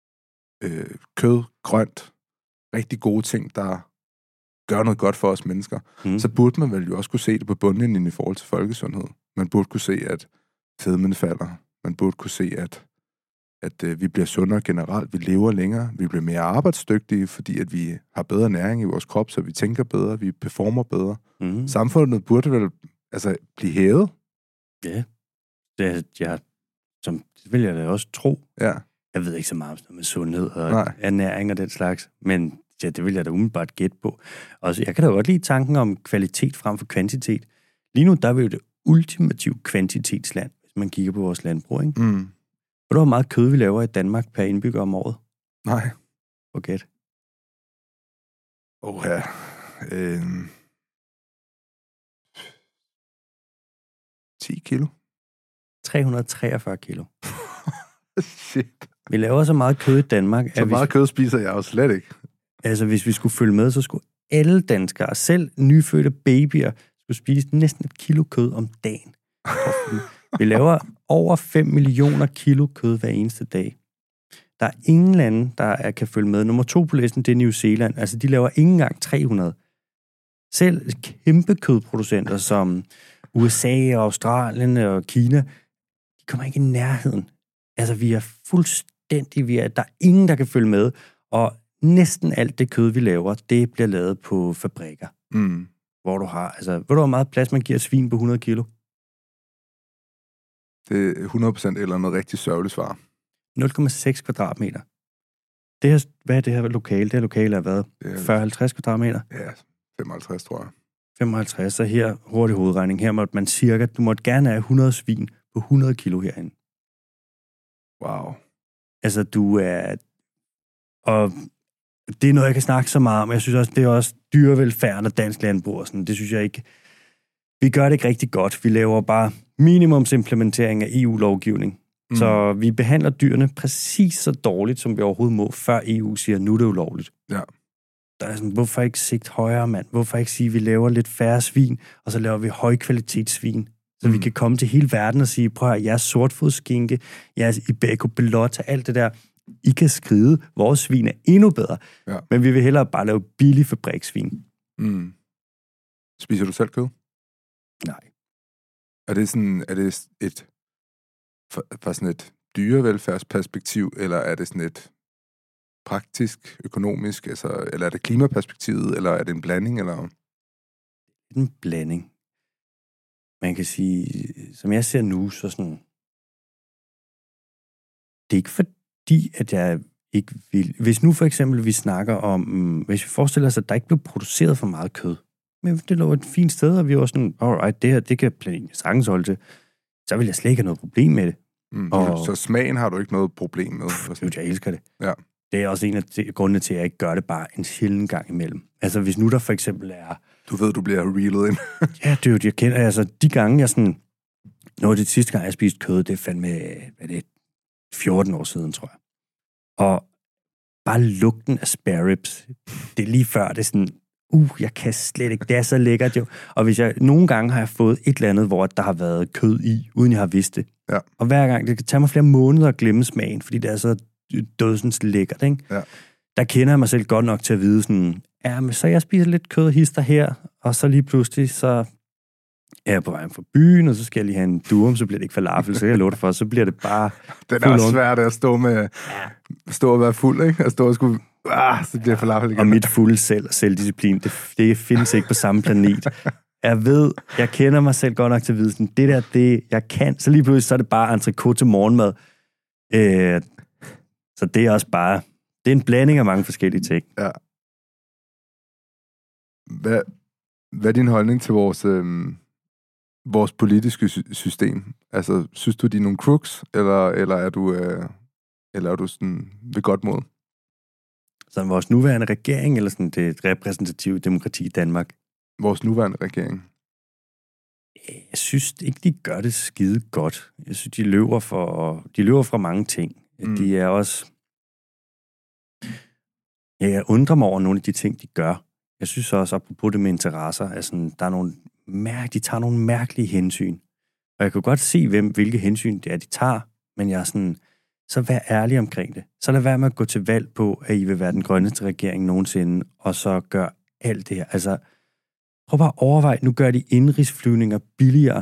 øh, kød, grønt, rigtig gode ting, der gør noget godt for os mennesker, mm. så burde man vel jo også kunne se det på bundlinjen i forhold til folkesundhed. Man burde kunne se, at fedmen falder. Man burde kunne se, at, at øh, vi bliver sundere generelt, vi lever længere, vi bliver mere arbejdsdygtige, fordi at vi har bedre næring i vores krop, så vi tænker bedre, vi performer bedre. Mm. Samfundet burde vel altså blive hævet. Ja, det, jeg, som, det vil jeg da også tro. Ja. Jeg ved ikke så meget om med sundhed og Nej. ernæring og den slags, men ja, det vil jeg da umiddelbart gætte på. Og så, jeg kan da godt lide tanken om kvalitet frem for kvantitet. Lige nu, der er vi jo det ultimative kvantitetsland, hvis man kigger på vores landbrug, ikke? Mm. Ved du, hvor meget kød vi laver i Danmark per indbygger om året? Nej. Forget. Åh ja. Øh... ti kilo? tre hundrede og treogfyrre kilo. Shit. Vi laver så meget kød i Danmark. Så meget vi... kød spiser jeg jo slet ikke. Altså, hvis vi skulle følge med, så skulle alle danskere, selv nyfødte babyer, skulle spise næsten et kilo kød om dagen. Vi laver over fem millioner kilo kød hver eneste dag. Der er ingen lande, der er, kan følge med. Nummer to på listen, det er New Zealand. Altså, de laver ikke engang tre hundrede. Selv kæmpe kødproducenter som U S A og Australien og Kina, de kommer ikke i nærheden. Altså, vi er fuldstændig, vi er, der er ingen, der kan følge med, og næsten alt det kød, vi laver, det bliver lavet på fabrikker. Mm. Hvor du har, altså, ved du, hvor meget plads man giver svin på hundrede kilo? Det er hundrede procent eller noget rigtig sørgeligt svar. nul komma seks kvadratmeter. Det her, hvad er det her lokale? Det her lokale har været fyrre til halvtreds kvadratmeter. Ja, femoghalvtreds, tror jeg. femoghalvtreds, så her, hurtig hovedregning, her måtte man cirka, du måtte gerne have hundrede svin på hundrede kilo herinde. Wow. Altså, du er... Og det er noget, jeg kan snakke så meget om. Jeg synes også, det er også dyrevelfærd og dansk landbrug og sådan. Det synes jeg ikke... Vi gør det ikke rigtig godt. Vi laver bare minimumsimplementering af E U-lovgivning. Mm. Så vi behandler dyrene præcis så dårligt, som vi overhovedet må, før E U siger, nu er det ulovligt. Ja. Der er sådan, hvorfor ikke sigt højere, mand? Hvorfor ikke sige, at vi laver lidt færre svin, og så laver vi højkvalitetssvin, så mm. vi kan komme til hele verden og sige, prøv at jeres sortfodskinke, jeres Ibeco Belotta, alt det der, I kan skride, vores svin er endnu bedre. Ja. Men vi vil hellere bare lave billig fabriksvin. Mm. Spiser du selv kød? Nej. Er det sådan, er det et, fra sådan et dyrevelfærdsperspektiv, eller er det sådan et praktisk, økonomisk, altså, eller er det klimaperspektivet, eller er det en blanding, eller? En blanding. Man kan sige, som jeg ser nu, så sådan, det er ikke fordi, at jeg ikke vil... Hvis nu for eksempel vi snakker om, hvis vi forestiller os, at der ikke blev produceret for meget kød, men det lå et fint sted, og vi var sådan, alright, det her, det kan planen sagtens holde til. så vil jeg slet ikke have noget problem med det. Mm, og, så smagen har du ikke noget problem med? Pff, jeg elsker det. Ja. Det er også en af de grundene til, at jeg ikke gør det bare en sjælden gang imellem. Altså, hvis nu der for eksempel er... Du ved, du bliver reelet ind. Ja, det er jo, jeg kender... Altså, de gange, jeg sådan... Når det sidste gang, jeg spiste kød, det er fandme... Hvad er det? fjorten år siden, tror jeg. Og bare lugten af spare ribs, det er lige før, det er sådan... Uh, jeg kan slet ikke... Det er så lækkert, jo. Og hvis jeg... Nogle gange har jeg fået et eller andet, hvor der har været kød i, uden jeg har vidst det. Ja. Og hver gang... Det kan tage mig flere måneder at glemme smagen, fordi det er så dødsens lækkert, ikke? Ja. Der kender jeg mig selv godt nok til at vide sådan, ja, men så jeg spiser lidt kød og hister her, og så lige pludselig, så er jeg på vejen fra byen, og så skal jeg lige have en durum, så bliver det ikke falafel, så jeg lover det for, så bliver det bare... Det er også svært at stå med, stå og være fuld, ikke? At stå og skulle, ah, så bliver det falafel igen. Og mit fulde selv og selvdisciplin, det, det findes ikke på samme planet. Jeg ved, jeg kender mig selv godt nok til at vide, sådan, det der, det jeg kan, så lige pludselig, så er det bare entrecôte til morgenmad. Øh, så det er også bare... Det er en blanding af mange forskellige ting. Ja. Hvad, hvad er din holdning til vores, øhm, vores politiske sy- system? Altså, synes du, de er nogle crooks, eller, eller, er du, øh, eller er du sådan ved godt mod? Sådan vores nuværende regering, eller sådan det repræsentative demokrati i Danmark? Vores nuværende regering? Jeg synes ikke, de gør det skide godt. Jeg synes, de løber, for, de løber fra mange ting. Mm. De er også... Ja, jeg undrer mig over nogle af de ting, de gør. Jeg synes også, apropos det med interesser, altså, der er nogle mærk- de tager nogle mærkelige hensyn. Og jeg kan godt se, hvem, hvilke hensyn det er, de tager, men jeg er sådan, så vær ærlig omkring det. Så lad være med at gå til valg på, at I vil være den grønneste regering nogensinde, og så gør alt det her. Altså, prøv bare at overveje, nu gør de indrigsflyvninger billigere,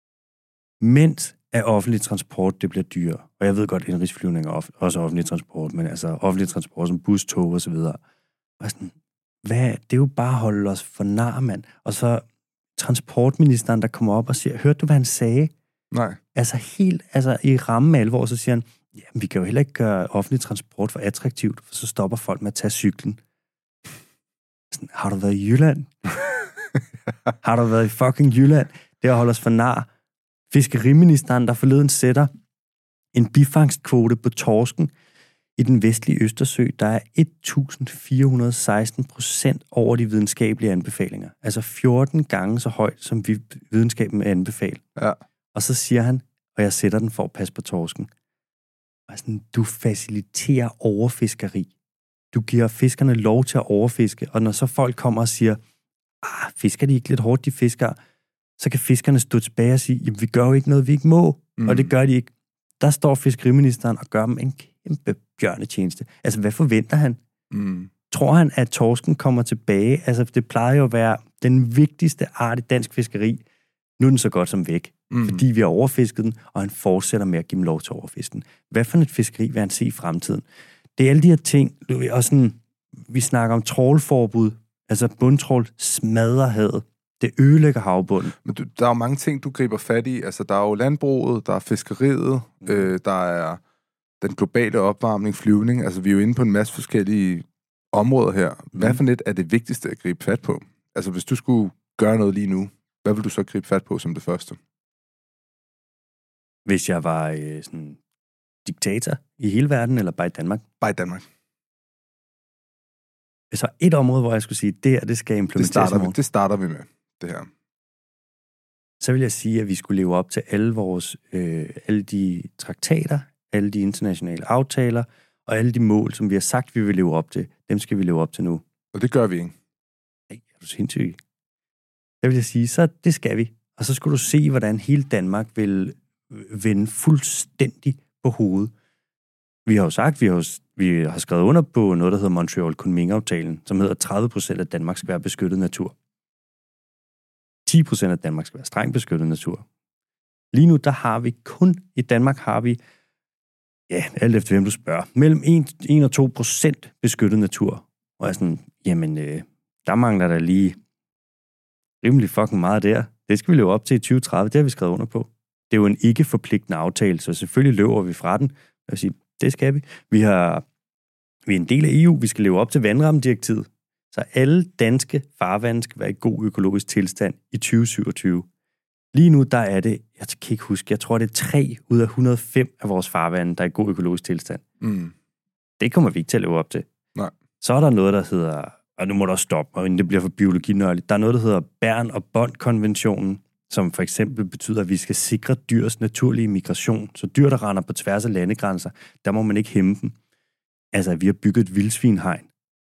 mens af offentlig transport, det bliver dyrere. Og jeg ved godt, indrigsflyvninger er også offentlig transport, men altså offentlig transport som bus, tog og så videre. Og sådan, hvad? Det er jo bare at holde os for nar, mand. Og så transportministeren, der kommer op og siger, hørte du, hvad han sagde? Nej. Altså helt, altså i ramme alvor, så siger han, jamen vi kan jo heller ikke gøre offentlig transport for attraktivt, for så stopper folk med at tage cyklen. Sådan, har du været i Jylland? Har du været i fucking Jylland? Det er at holde os for nar. Fiskeriministeren, der forleden sætter en bifangstkvote på torsken i den vestlige Østersø, der er et tusind fire hundrede og seksten procent over de videnskabelige anbefalinger. Altså fjorten gange så højt, som vi videnskaben anbefaler. Ja. Og så siger han, og jeg sætter den for at passe på torsken. Og sådan, du faciliterer overfiskeri. Du giver fiskerne lov til at overfiske, og når så folk kommer og siger, ah, fisker de ikke lidt hårdt, de fisker, så kan fiskerne stå tilbage og sige, jamen, vi gør jo ikke noget, vi ikke må. Mm. Og det gør de ikke. Der står fiskeriministeren og gør dem en kæmpe bjørnetjeneste. Altså, hvad forventer han? Mm. Tror han, at torsken kommer tilbage? Altså, det plejer jo at være den vigtigste art i dansk fiskeri. Nu er den så godt som væk. Mm. Fordi vi har overfisket den, og han fortsætter med at give dem lov til at overfiske den. Hvad for et fiskeri vil han se i fremtiden? Det er alle de her ting, og sådan, vi snakker om trawlforbud, altså bundtrål smadrer havet. Det ødelægger havbunden. Men du, der er jo mange ting, du griber fat i. Altså, der er jo landbruget, der er fiskeriet, mm. øh, der er den globale opvarmning, flyvning. Altså, vi er jo inde på en masse forskellige områder her. Hvad mm. for net er det vigtigste at gribe fat på? Altså, hvis du skulle gøre noget lige nu, hvad vil du så gribe fat på som det første? Hvis jeg var øh, sådan diktator i hele verden, eller bare i Danmark? Bare i Danmark. Hvis der var et område, hvor jeg skulle sige, det her, det skal implementeres. Det starter, vi, det starter vi med, det her. Så vil jeg sige, at vi skulle leve op til alle vores, øh, alle de traktater, alle de internationale aftaler, og alle de mål, som vi har sagt, vi vil leve op til. Dem skal vi leve op til nu. Og det gør vi ikke. Nej, er du sindssyg? Der vil jeg sige, så det skal vi. Og så skulle du se, hvordan hele Danmark vil vende fuldstændig på hovedet. Vi har jo sagt, vi har, vi har skrevet under på noget, der hedder Montreal Kunming-aftalen, som hedder tredive procent af Danmark skal være beskyttet natur. ti procent af Danmark skal være strengt beskyttet natur. Lige nu, der har vi kun, i Danmark har vi, ja, alt efter hvem du spørger, mellem en og to procent beskyttet natur. Og jeg er sådan, jamen, øh, der mangler der lige rimelig fucking meget der. Det skal vi leve op til i tyve tredive, det har vi skrevet under på. Det er jo en ikke forpligtende aftale, så selvfølgelig løber vi fra den. Jeg vil sige, det skal vi. Vi, har, vi er en del af E U, vi skal leve op til vandrammedirektivet. Så alle danske farvande skal være i god økologisk tilstand i tyve syvogtyve. Lige nu, der er det, jeg kan ikke huske, jeg tror, det er tre ud af et hundrede og fem af vores farvande, der er i god økologisk tilstand. Mm. Det kommer vi ikke til at leve op til. Nej. Så er der noget, der hedder, og nu må du også stoppe, og inden det bliver for biologinørligt, der er noget, der hedder Bern- og Bonn-konventionen, som for eksempel betyder, at vi skal sikre dyrs naturlige migration. Så dyr, der render på tværs af landegrænser, der må man ikke hæmme dem. Altså, vi har bygget et vildsvinhegn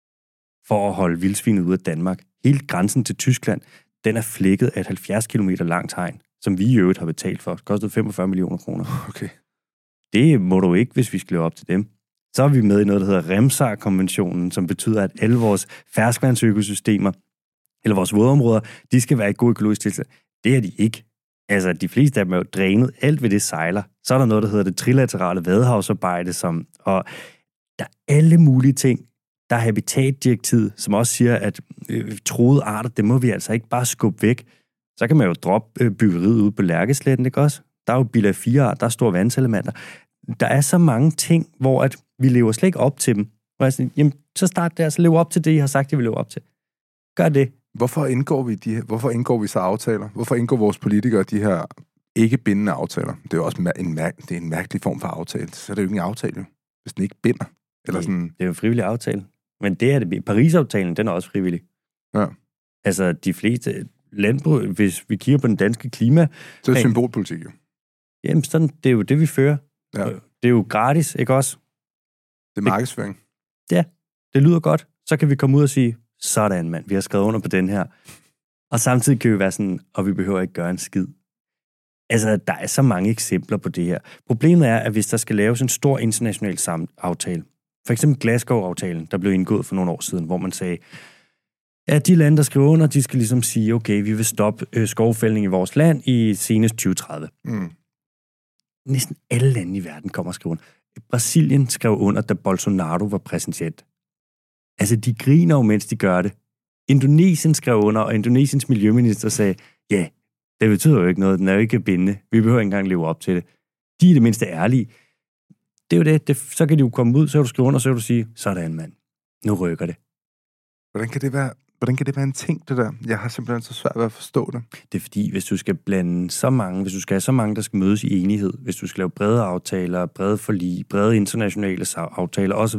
for at holde vildsvinet ud af Danmark. Hele grænsen til Tyskland, den er flækket af et halvfjerds kilometer langt hegn, som vi i øvrigt har betalt for. Det kostede femogfyrre millioner kroner. Okay. Det må du ikke, hvis vi skal leve op til dem. Så er vi med i noget, der hedder Ramsar-konventionen, som betyder, at alle vores ferskvandsøkosystemer, eller vores vådområder, de skal være i god økologisk tilstand. Det er de ikke. Altså, de fleste af dem er jo drænet. Alt ved det sejler. Så er der noget, der hedder det trilaterale vadehavsarbejde, som, og der er alle mulige ting. Der er habitatdirektivet, som også siger, at øh, truede arter, det må vi altså ikke bare skubbe væk. Så kan man jo droppe øh, byggeriet ude på Lærkesletten, ikke også? Der er jo bilag fire arter, der er store vandselementer. Der er så mange ting, hvor at vi lever slet ikke op til dem. Og jeg siger, jamen, så start der, så lev op til det, I har sagt, I vil leve op til. Gør det. Hvorfor indgår vi de, hvorfor indgår vi så aftaler? Hvorfor indgår vores politikere de her ikke bindende aftaler? Det er jo også en, mær- det er en mærkelig form for aftale. Så er det jo ikke en aftale, hvis den ikke binder. Eller sådan. Det er jo en frivillig aftale. Men det er det. Paris-aftalen, den er også frivillig. Ja. Altså, de fleste landbrug, hvis vi kigger på den danske klima... Så er det symbolpolitik jo. Jamen, sådan, det er jo det, vi fører. Ja. Det er jo gratis, ikke også? Det er markedsføring. Ja, det lyder godt. Så kan vi komme ud og sige, sådan mand, vi har skrevet under på den her. Og samtidig kan vi være sådan, og vi behøver ikke gøre en skid. Altså, der er så mange eksempler på det her. Problemet er, at hvis der skal laves en stor international aftale, for eksempel Glasgow-aftalen, der blev indgået for nogle år siden, hvor man sagde, at de lande, der skriver under, de skal ligesom sige, okay, vi vil stoppe øh, skovfældning i vores land i senest tyve tredive. Mm. Næsten alle lande i verden kommer og skriver under. Brasilien skrev under, da Bolsonaro var præsident. Altså, de griner jo, mens de gør det. Indonesien skrev under, og Indonesiens miljøminister sagde, ja, yeah, det betyder jo ikke noget, den er jo ikke bindende. Vi behøver ikke engang leve op til det. De er det mindste ærlige. Det er jo det, det så kan de jo komme ud, så kan du skrive under, så kan du sige, sådan mand, nu rykker det. Hvordan kan det være, hvordan kan det være en ting, det der? Jeg har simpelthen så svært ved at forstå det. Det er fordi, hvis du skal blande så mange, hvis du skal have så mange, der skal mødes i enighed, hvis du skal lave brede aftaler, brede forlig, brede internationale aftaler osv.,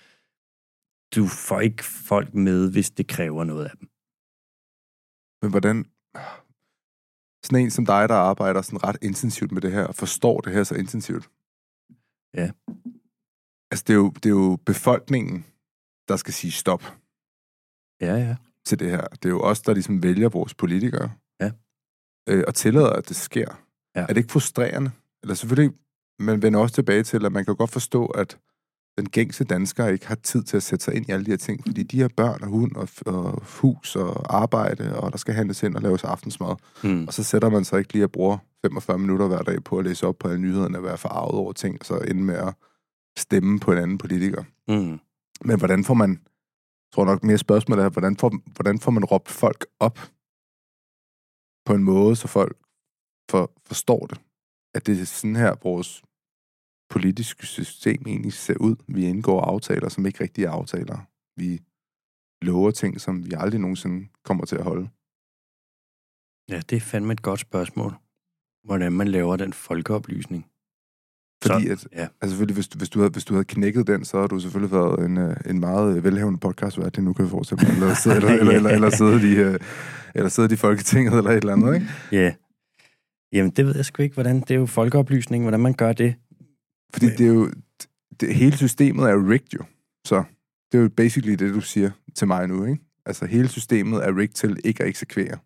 du får ikke folk med, hvis det kræver noget af dem. Men hvordan... Sådan en som dig, der arbejder sådan ret intensivt med det her, og forstår det her så intensivt. Ja. Altså, det er jo, det er jo befolkningen, der skal sige stop. Ja, ja. Til det her. Det er jo os, der ligesom vælger vores politikere. Ja. Øh, og tillader, at det sker. Ja. Er det ikke frustrerende? Eller selvfølgelig, man vender også tilbage til, at man kan godt forstå, at den gængse dansker ikke har tid til at sætte sig ind i alle de her ting, fordi de har børn og hund og, og hus og arbejde, og der skal handles ind og laves aftensmad. Mm. Og så sætter man sig ikke lige og bruger femogfyrre minutter hver dag på at læse op på alle nyhederne og være forarvet over ting, og så ende med at stemme på en anden politiker. Mm. Men hvordan får man, jeg tror nok mere spørgsmål er, hvordan får, hvordan får man råbt folk op på en måde, så folk for, forstår det? At det er sådan her, vores politiske system egentlig ser ud. Vi indgår aftaler, som ikke rigtig er aftaler. Vi lover ting, som vi aldrig nogensinde kommer til at holde. Ja, det er fandme et godt spørgsmål. Hvordan man laver den folkeoplysning. Fordi så, at, ja. altså selvfølgelig, hvis, hvis, du havde, hvis du havde knækket den, så har du selvfølgelig været en, en meget velhavende podcast, hvad det nu kan forestille mig. Eller sidde, eller, eller, eller, eller, sidde de, eller sidde de Folketinget, eller et eller andet, ikke? Ja. Yeah. Jamen, det ved jeg sgu ikke, hvordan. Det er jo folkeoplysning, hvordan man gør det. Fordi det er jo... Det, hele systemet er rigged jo. Så det er jo basically det, du siger til mig nu, ikke? Altså, hele systemet er rigged til ikke at eksekvere.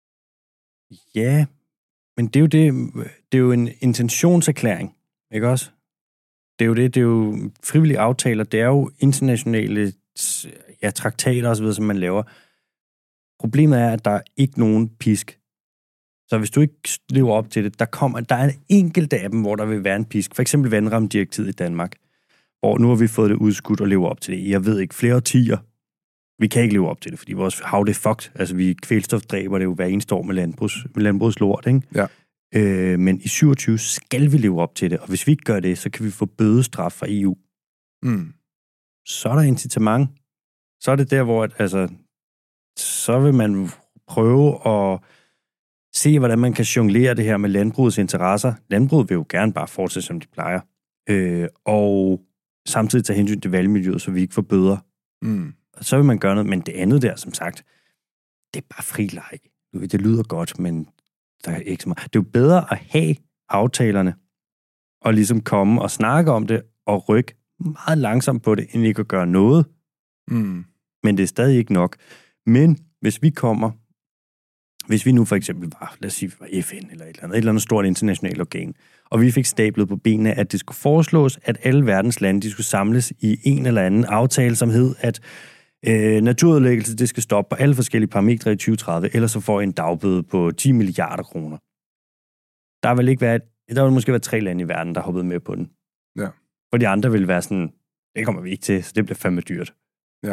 Ja, men det er jo det... Det er jo en intentionserklæring, ikke også? Det er jo det, det er jo frivillige aftaler, det er jo internationale ja, traktater og så videre, som man laver. Problemet er, at der er ikke nogen pisk. Så hvis du ikke lever op til det, der kommer, der er en enkelt af dem, hvor der vil være en pisk. For eksempel vandramdirektivet i Danmark, hvor nu har vi fået det udskudt og lever op til det. Jeg ved ikke, flere årtier. Vi kan ikke leve op til det, fordi vores hav det er fucked. Altså, vi kvælstofdræber det jo hver eneste år med, landbrugs, med landbrugslort, ikke? Ja. Øh, men i syvogtyve skal vi leve op til det, og hvis vi ikke gør det, så kan vi få bødestraf fra E U. Mm. Så er der incitament. Så er det der, hvor at, altså, så vil man prøve at se, hvordan man kan jonglere det her med landbrugets interesser. Landbruget vil jo gerne bare fortsætte, som de plejer. Øh, og samtidig tage hensyn til valgmiljøet, så vi ikke får bøder. Mm. Og så vil man gøre noget, men det andet der, som sagt, det er bare fri leg. Det lyder godt, men der er ikke så meget. Det er jo bedre at have aftalerne, og ligesom komme og snakke om det, og rykke meget langsomt på det, end ikke at gøre noget. Mm. Men det er stadig ikke nok. Men hvis vi kommer, hvis vi nu for eksempel var, lad os sige, var F N eller et eller andet, et eller andet stort internationalt organ, og vi fik stablet på benene, at det skulle foreslås, at alle verdens lande, de skulle samles i en eller anden aftale, som hed, at øh, naturødelæggelse, det skal stoppe på alle forskellige parametre i tyve tredive, ellers så får I en dagbøde på ti milliarder kroner. Der vil ikke være, der vil måske være tre lande i verden, der hoppede med på den. Ja. For de andre vil være sådan, det kommer vi ikke til, så det bliver fandme dyrt. Ja.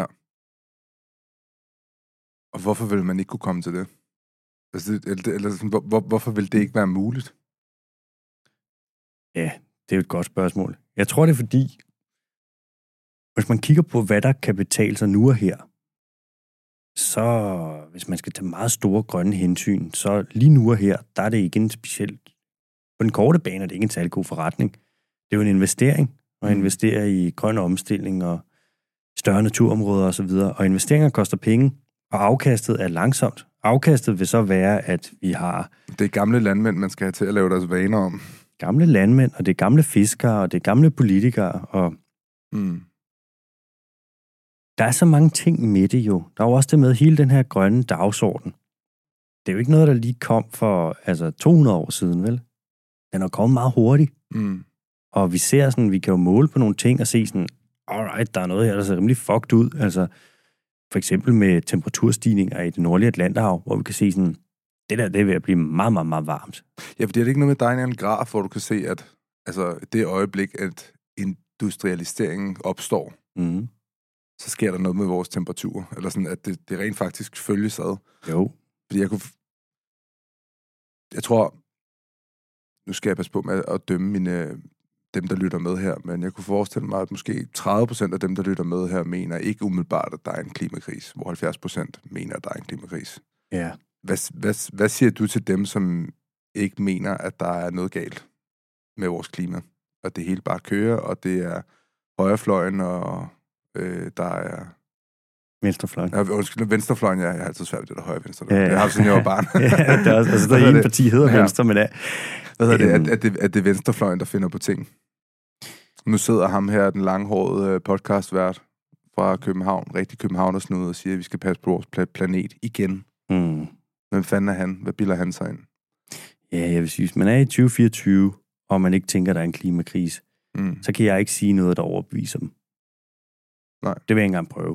Og hvorfor vil man ikke kunne komme til det? Altså, eller, eller sådan, hvor, hvor, hvorfor vil det ikke være muligt? Ja, det er jo et godt spørgsmål. Jeg tror, det er fordi, hvis man kigger på, hvad der kan betale sig nu og her, så hvis man skal tage meget store grønne hensyn, så lige nu og her, der er det ikke en speciel... På den korte bane er det ikke en særlig god forretning. Det er jo en investering, at investere i grøn omstilling og større naturområder osv., og, og investeringer koster penge, og afkastet er langsomt. Afkastet vil så være, at vi har... Det er gamle landmænd, man skal have til at lave deres vaner om. Gamle landmænd, og det er gamle fiskere, og det er gamle politikere, og... Mm. Der er så mange ting med det jo. Der er jo også det med hele den her grønne dagsorden. Det er jo ikke noget, der lige kom for altså, to hundrede år siden, vel? Den er kommet meget hurtigt. Mm. Og vi ser sådan, vi kan jo måle på nogle ting og se sådan, alright, der er noget her, der ser rimelig fucked ud. Altså, for eksempel med temperaturstigninger i det nordlige Atlanterhav, hvor vi kan se sådan, det der, det er ved at blive meget, meget, meget varmt. Ja, for det er ikke noget med dig en graf, hvor du kan se, at altså, det øjeblik, at industrialiseringen opstår, mm. så sker der noget med vores temperatur. Eller sådan, at det, det rent faktisk følges ad. Jo. Fordi jeg kunne... Jeg tror... Nu skal jeg passe på med at dømme mine, dem, der lytter med her, men jeg kunne forestille mig, at måske tredive procent af dem, der lytter med her, mener ikke umiddelbart, at der er en klimakrise, hvor halvfjerds procent mener, at der er en klimakrise. Ja. Hvad, hvad, hvad siger du til dem, som ikke mener, at der er noget galt med vores klima? Og det hele bare kører, og det er højrefløjen, og øh, der er... Venstrefløjen. Ja, undskyld, venstrefløjen, ja, jeg har altid svært ved det der højre venstre. Ja, ja. Jeg har sådan, jeg var barn. Ja, der er, altså, der er en parti, hedder ja. Venstre, men er... Hvad hedder det? Er, er det? Er det venstrefløjen, der finder på ting? Nu sidder ham her, den langhårede podcastvært fra København, rigtig københavnersnude, og siger, at vi skal passe på vores planet igen. Mm. Hvem fanden er han? Hvad bilder han sig ind? Ja, jeg vil sige, hvis man er i tyve fireogtyve, og man ikke tænker, at der er en klimakrise, mm. så kan jeg ikke sige noget, der overbeviser dem. Nej. Det vil jeg ikke engang prøve.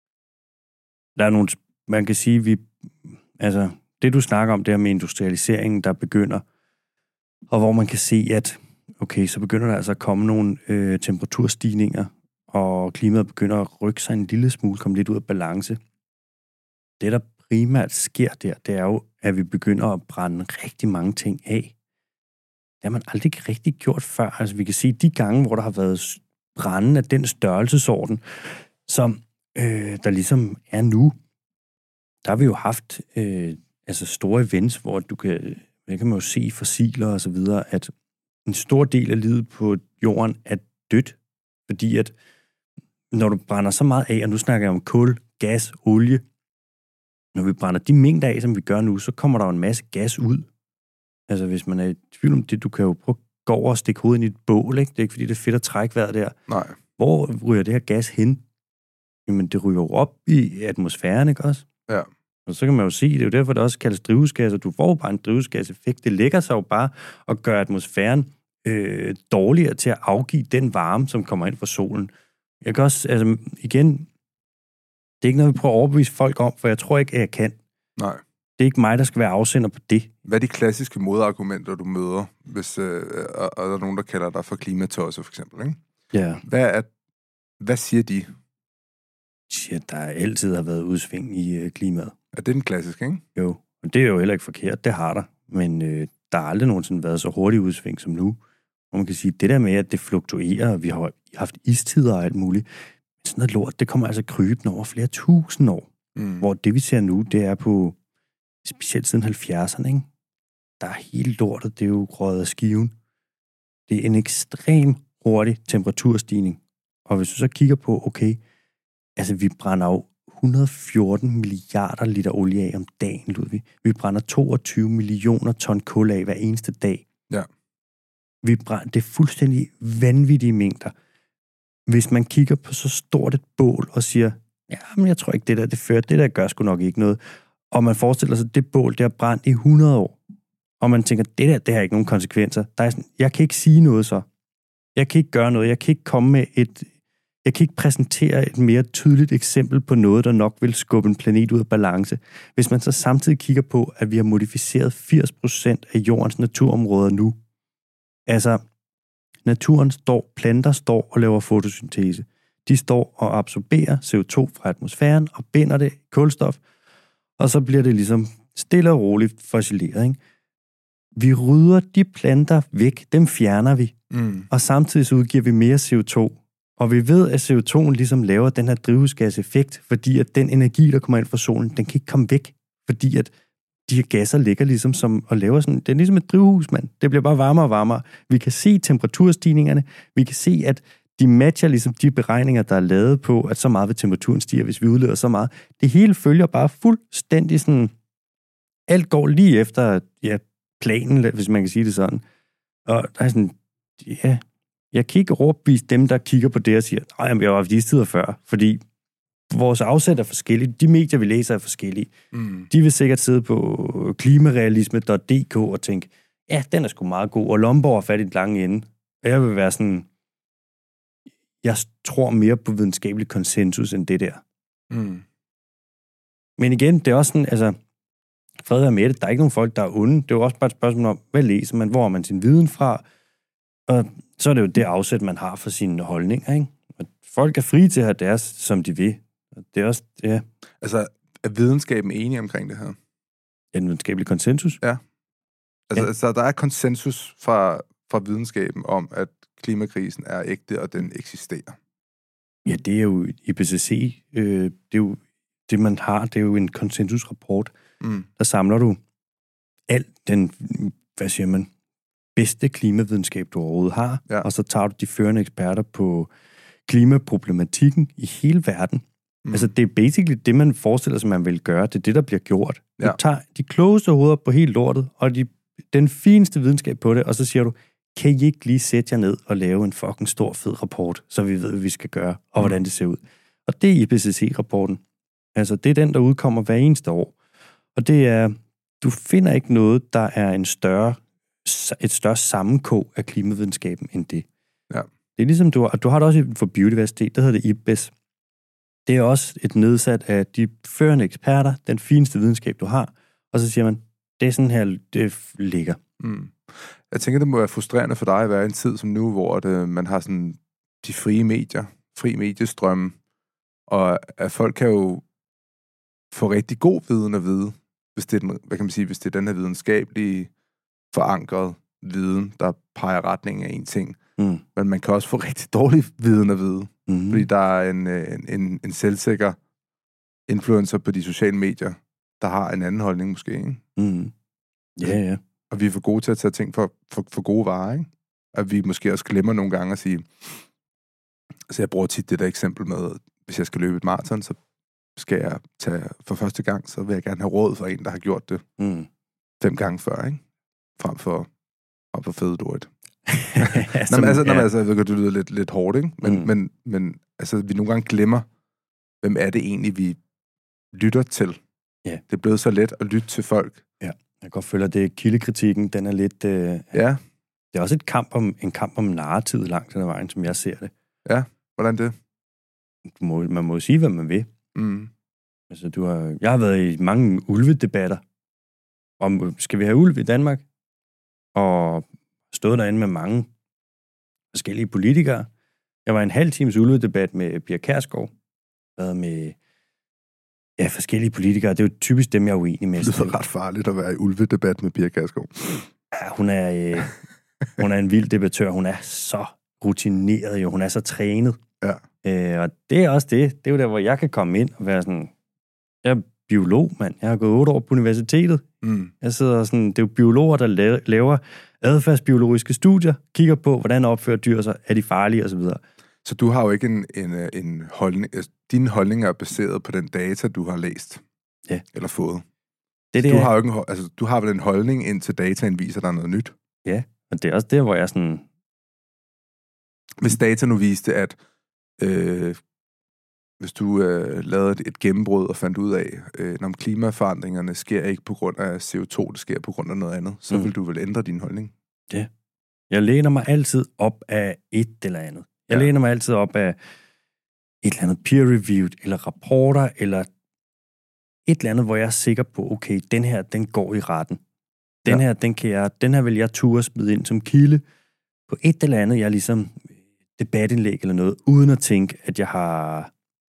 Der er nogle, man kan sige, vi, altså, det du snakker om, det her med industrialiseringen, der begynder, og hvor man kan se, at okay, så begynder der altså at komme nogle øh, temperaturstigninger, og klimaet begynder at rykke sig en lille smule, komme lidt ud af balance. Det, der primært sker der, det er jo, at vi begynder at brænde rigtig mange ting af. Det har man aldrig rigtig gjort før. Altså, vi kan se, de gange, hvor der har været brænde af den størrelsesorden, som øh, der ligesom er nu, der har vi jo haft øh, altså store events, hvor du kan, det kan man jo se i fossiler og så videre, at en stor del af livet på jorden er dødt, fordi at når du brænder så meget af, og nu snakker jeg om kul, gas, olie, når vi brænder de mængder af, som vi gør nu, så kommer der jo en masse gas ud. Altså hvis man er i tvivl om det, du kan jo prøve at gå over og stikke hovedet ind i et bål, ikke? Det er ikke fordi, det er fedt at trække vejret der. Nej. Hvor ryger det her gas hen? Jamen, det ryger jo op i atmosfæren, ikke også? Ja. Og så kan man jo se, det er jo derfor, det også kaldes drivhusgasser. Du får bare en drivhusgaseffekt. Det lægger sig jo bare og gør atmosfæren øh, dårligere til at afgive den varme, som kommer ind fra solen. Jeg kan også, altså igen, det er ikke noget, vi prøver at overbevise folk om, for jeg tror ikke, at jeg kan. Nej. Det er ikke mig, der skal være afsender på det. Hvad er de klassiske modargumenter, du møder, hvis øh, og, og der er nogen, der kalder dig for klimatosse, for eksempel, ikke? Ja. Hvad, er, hvad siger de? Shit, der altid har været udsving i øh, klimaet. Er det den klassiske, ikke? Jo, og det er jo heller ikke forkert, det har der. Men øh, der har aldrig nogensinde været så hurtig udsving som nu. Og man kan sige, det der med, at det fluktuerer, og vi har haft istider og alt muligt, sådan noget lort, det kommer altså krybende over flere tusind år. Mm. Hvor det, vi ser nu, det er på, specielt siden halvfjerdserne, ikke? der er helt lortet, det er jo røget af skiven. Det er en ekstrem hurtig temperaturstigning. Og hvis du så kigger på, okay, altså vi brænder jo et hundrede og fjorten milliarder liter olie af om dagen, Ludvig. Vi brænder toogtyve millioner ton kul af hver eneste dag. Ja. Vi brænder, det er fuldstændig vanvittige mængder. Hvis man kigger på så stort et bål og siger, ja, men jeg tror ikke, det der det fører, det der gør sgu nok ikke noget. Og man forestiller sig, at det bål, det har brændt i hundrede år. Og man tænker, det der, det har ikke nogen konsekvenser. Der er sådan, jeg kan ikke sige noget så. Jeg kan ikke gøre noget. Jeg kan ikke komme med et... Jeg kan ikke præsentere et mere tydeligt eksempel på noget, der nok vil skubbe en planet ud af balance. Hvis man så samtidig kigger på, at vi har modificeret firs procent af jordens naturområder nu. Altså, naturen står, planter står og laver fotosyntese. De står og absorberer C O to fra atmosfæren og binder det i kulstof, og så bliver det ligesom stille og roligt fossileret, ikke? Vi rydder de planter væk, dem fjerner vi, mm. og samtidig så udgiver vi mere C O to. Og vi ved, at C O to'en ligesom laver den her drivhusgaseffekt, fordi at den energi, der kommer ind fra solen, den kan ikke komme væk, fordi at de her gasser ligger ligesom som og laver sådan, det er ligesom et drivhus, mand. Det bliver bare varmere og varmere. Vi kan se temperaturstigningerne, vi kan se, at de matcher ligesom de beregninger, der er lavet på, at så meget vil temperaturen stiger, hvis vi udleder så meget. Det hele følger bare fuldstændig sådan, alt går lige efter, ja, planen, hvis man kan sige det sådan. Og der er sådan, ja, jeg kan ikke overbevise dem, der kigger på det og siger, nej, vi har haft istider før, fordi vores afsæt er forskellige. De medier, vi læser, er forskellige. Mm. De vil sikkert sidde på klimarealisme punktum d k og tænke, ja, den er sgu meget god, og Lomborg er fat i den lange ende. Og jeg vil være sådan, jeg tror mere på videnskabelig konsensus end det der. Mm. Men igen, det er også sådan, altså, fred er med det. Der er ikke nogen folk, der er onde. Det er jo også bare et spørgsmål om, hvad læser man? Hvor har man sin viden fra? Og så er det jo det afsæt, man har for sine holdninger, ikke? Og folk er frie til at have deres, som de vil. Og det er også, ja. Altså, er videnskaben enige omkring det her? En videnskabelig konsensus? Ja. Altså, ja. altså der er konsensus fra, fra videnskaben om, at klimakrisen er ægte, og den eksisterer. Ja, det er jo I P C C. Øh, det er jo det, man har. Det er jo en konsensusrapport. Mm. Der samler du alt den, hvad siger man, bedste klimavidenskab, du overhovedet har, ja. Og så tager du de førende eksperter på klimaproblematikken i hele verden. Mm. Altså, det er basically det, man forestiller sig, man vil gøre. Det er det, der bliver gjort. Ja. Du tager de klogeste hoveder på helt lortet, og de, den fineste videnskab på det, og så siger du, kan I ikke lige sætte jer ned og lave en fucking stor, fed rapport, så vi ved, hvad vi skal gøre, og mm. hvordan det ser ud. Og det er I P C C-rapporten. Altså, det er den, der udkommer hver eneste år. Og det er, du finder ikke noget, der er en større et større sammenkog af klimavidenskaben end det. Ja. Det er ligesom, du har, du har det også for biodiversitet, der hedder det I P B E S. Det er også et nedsat af de førende eksperter, den fineste videnskab, du har, og så siger man, det er sådan her, det ligger. Mm. Jeg tænker, det må være frustrerende for dig at være i en tid som nu, hvor det, man har sådan de frie medier, fri mediestrømme, og at folk kan jo få rigtig god viden at vide, hvis det er den, hvad kan man sige, hvis det er den her videnskabelige forankret viden, der peger retningen af en ting. Mm. Men man kan også få rigtig dårlig viden at vide. Mm. Fordi der er en, en, en, en selvsikker influencer på de sociale medier, der har en anden holdning måske, ikke? Mm. Ja, ja. Og vi er for gode til at tage ting for, for, for gode varer, ikke? At vi måske også glemmer nogle gange at sige, altså jeg bruger tit det der eksempel med, hvis jeg skal løbe et maraton, så skal jeg tage for første gang, så vil jeg gerne have råd for en, der har gjort det mm. fem gange før, ikke? Frem for, frem for fededorit. ja, Nå, men altså, ja. Nå, altså, jeg ved godt, det lyder lidt, lidt hårdt, ikke? Men, mm. men, men altså, vi nogle gange glemmer, hvem er det egentlig, vi lytter til. Ja. Det er blevet så let at lytte til folk. Ja, jeg kan godt føle, at det kildekritikken, den er lidt... Øh, ja. Det er også et kamp om, en kamp om narrativet langt den vejen, som jeg ser det. Ja, hvordan det? Du må, man må jo sige, hvad man vil. Mm. Altså, du har, jeg har været i mange ulvedebatter om, skal vi have ulv i Danmark? Og stået derinde med mange forskellige politikere. Jeg var en halv times ulvedebat med Pia Kjærsgaard. Været med ja, forskellige politikere. Det er jo typisk dem, jeg er uenig med. Det er ret farligt at være i ulvedebat med Pia Kjærsgaard. Ja, hun er, øh, hun er en vild debattør. Hun er så rutineret, jo. Hun er så trænet. Ja. Øh, og det er også det. Det er jo der, hvor jeg kan komme ind og være sådan... Jeg biolog, mand. Jeg har gået otte år på universitetet. Mm. Jeg sidder sådan, det er jo biologer, der laver adfærdsbiologiske studier, kigger på, hvordan opfører dyr sig, er de farlige osv. Så du har jo ikke en, en, en holdning... Dine holdninger er baseret på den data, du har læst. Ja. Eller fået. Det, det du, er, har jo ikke en, altså, du har vel en holdning, indtil dataen viser dig noget nyt. Ja, og det er også der, hvor jeg sådan... Hvis data nu viste, at øh, hvis du øh, lavede et, et gennembrud og fandt ud af, øh, når klimaforandringerne sker ikke på grund af C O to, det sker på grund af noget andet, så mm. vil du vel ændre din holdning? Ja. Jeg læner mig altid op af et eller andet. Jeg ja. læner mig altid op af et eller andet peer-reviewed, eller rapporter, eller et eller andet, hvor jeg er sikker på, okay, den her, den går i retten. Den ja. her, den kan jeg, den her vil jeg turde smide ind som kilde på et eller andet, jeg ligesom debatindlæg eller noget, uden at tænke, at jeg har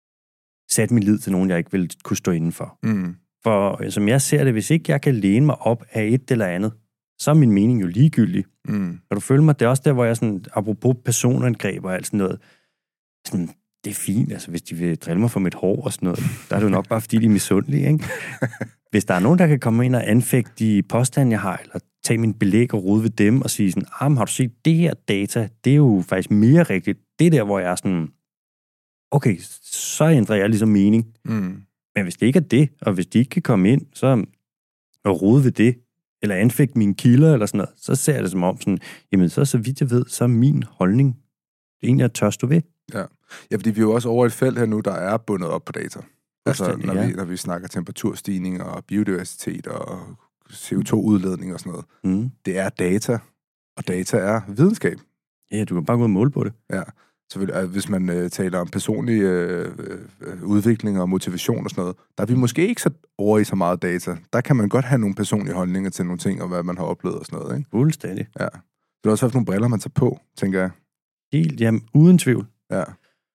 sat min lid til nogen, jeg ikke vil kunne stå inden for. Mm. For som jeg ser det, hvis ikke jeg kan læne mig op af et eller andet, så er min mening jo ligegyldig. Mm. Kan du følge mig? Det er også der, hvor jeg sådan, apropos personangreb og alt sådan noget, sådan, det er fint, altså hvis de vil drille mig for mit hår og sådan noget, der er det jo nok bare, fordi de er misundelige, ikke? Hvis der er nogen, der kan komme ind og anfægte de påstande, jeg har, eller tage min belæg og rode ved dem og sige sådan, ah, har du set det her data? Det er jo faktisk mere rigtigt. Det er der, hvor jeg er sådan, okay, så ændrer jeg ligesom mening. Mm. Men hvis det ikke er det, og hvis de ikke kan komme ind, så og rode ved det, eller anfægte mine kilder eller sådan noget, så ser jeg det som om sådan, jamen så, så vidt jeg ved, så er min holdning det er en, jeg tør stå ved. Ja. Ja, fordi vi er jo også over et felt her nu, der er bundet op på data. Altså, når, ja. vi, når vi snakker temperaturstigning og biodiversitet og C O to udledning og sådan noget. Mm. Det er data, og data er videnskab. Ja, du kan bare gå og måle på det. Ja, så hvis man øh, taler om personlig øh, øh, udvikling og motivation og sådan noget, der er vi måske ikke så over i så meget data. Der kan man godt have nogle personlige holdninger til nogle ting, og hvad man har oplevet og sådan noget, ikke? Fuldstændig. Ja. Du har også haft nogle briller, man tager på, tænker jeg. Helt, jamen, uden tvivl. Ja.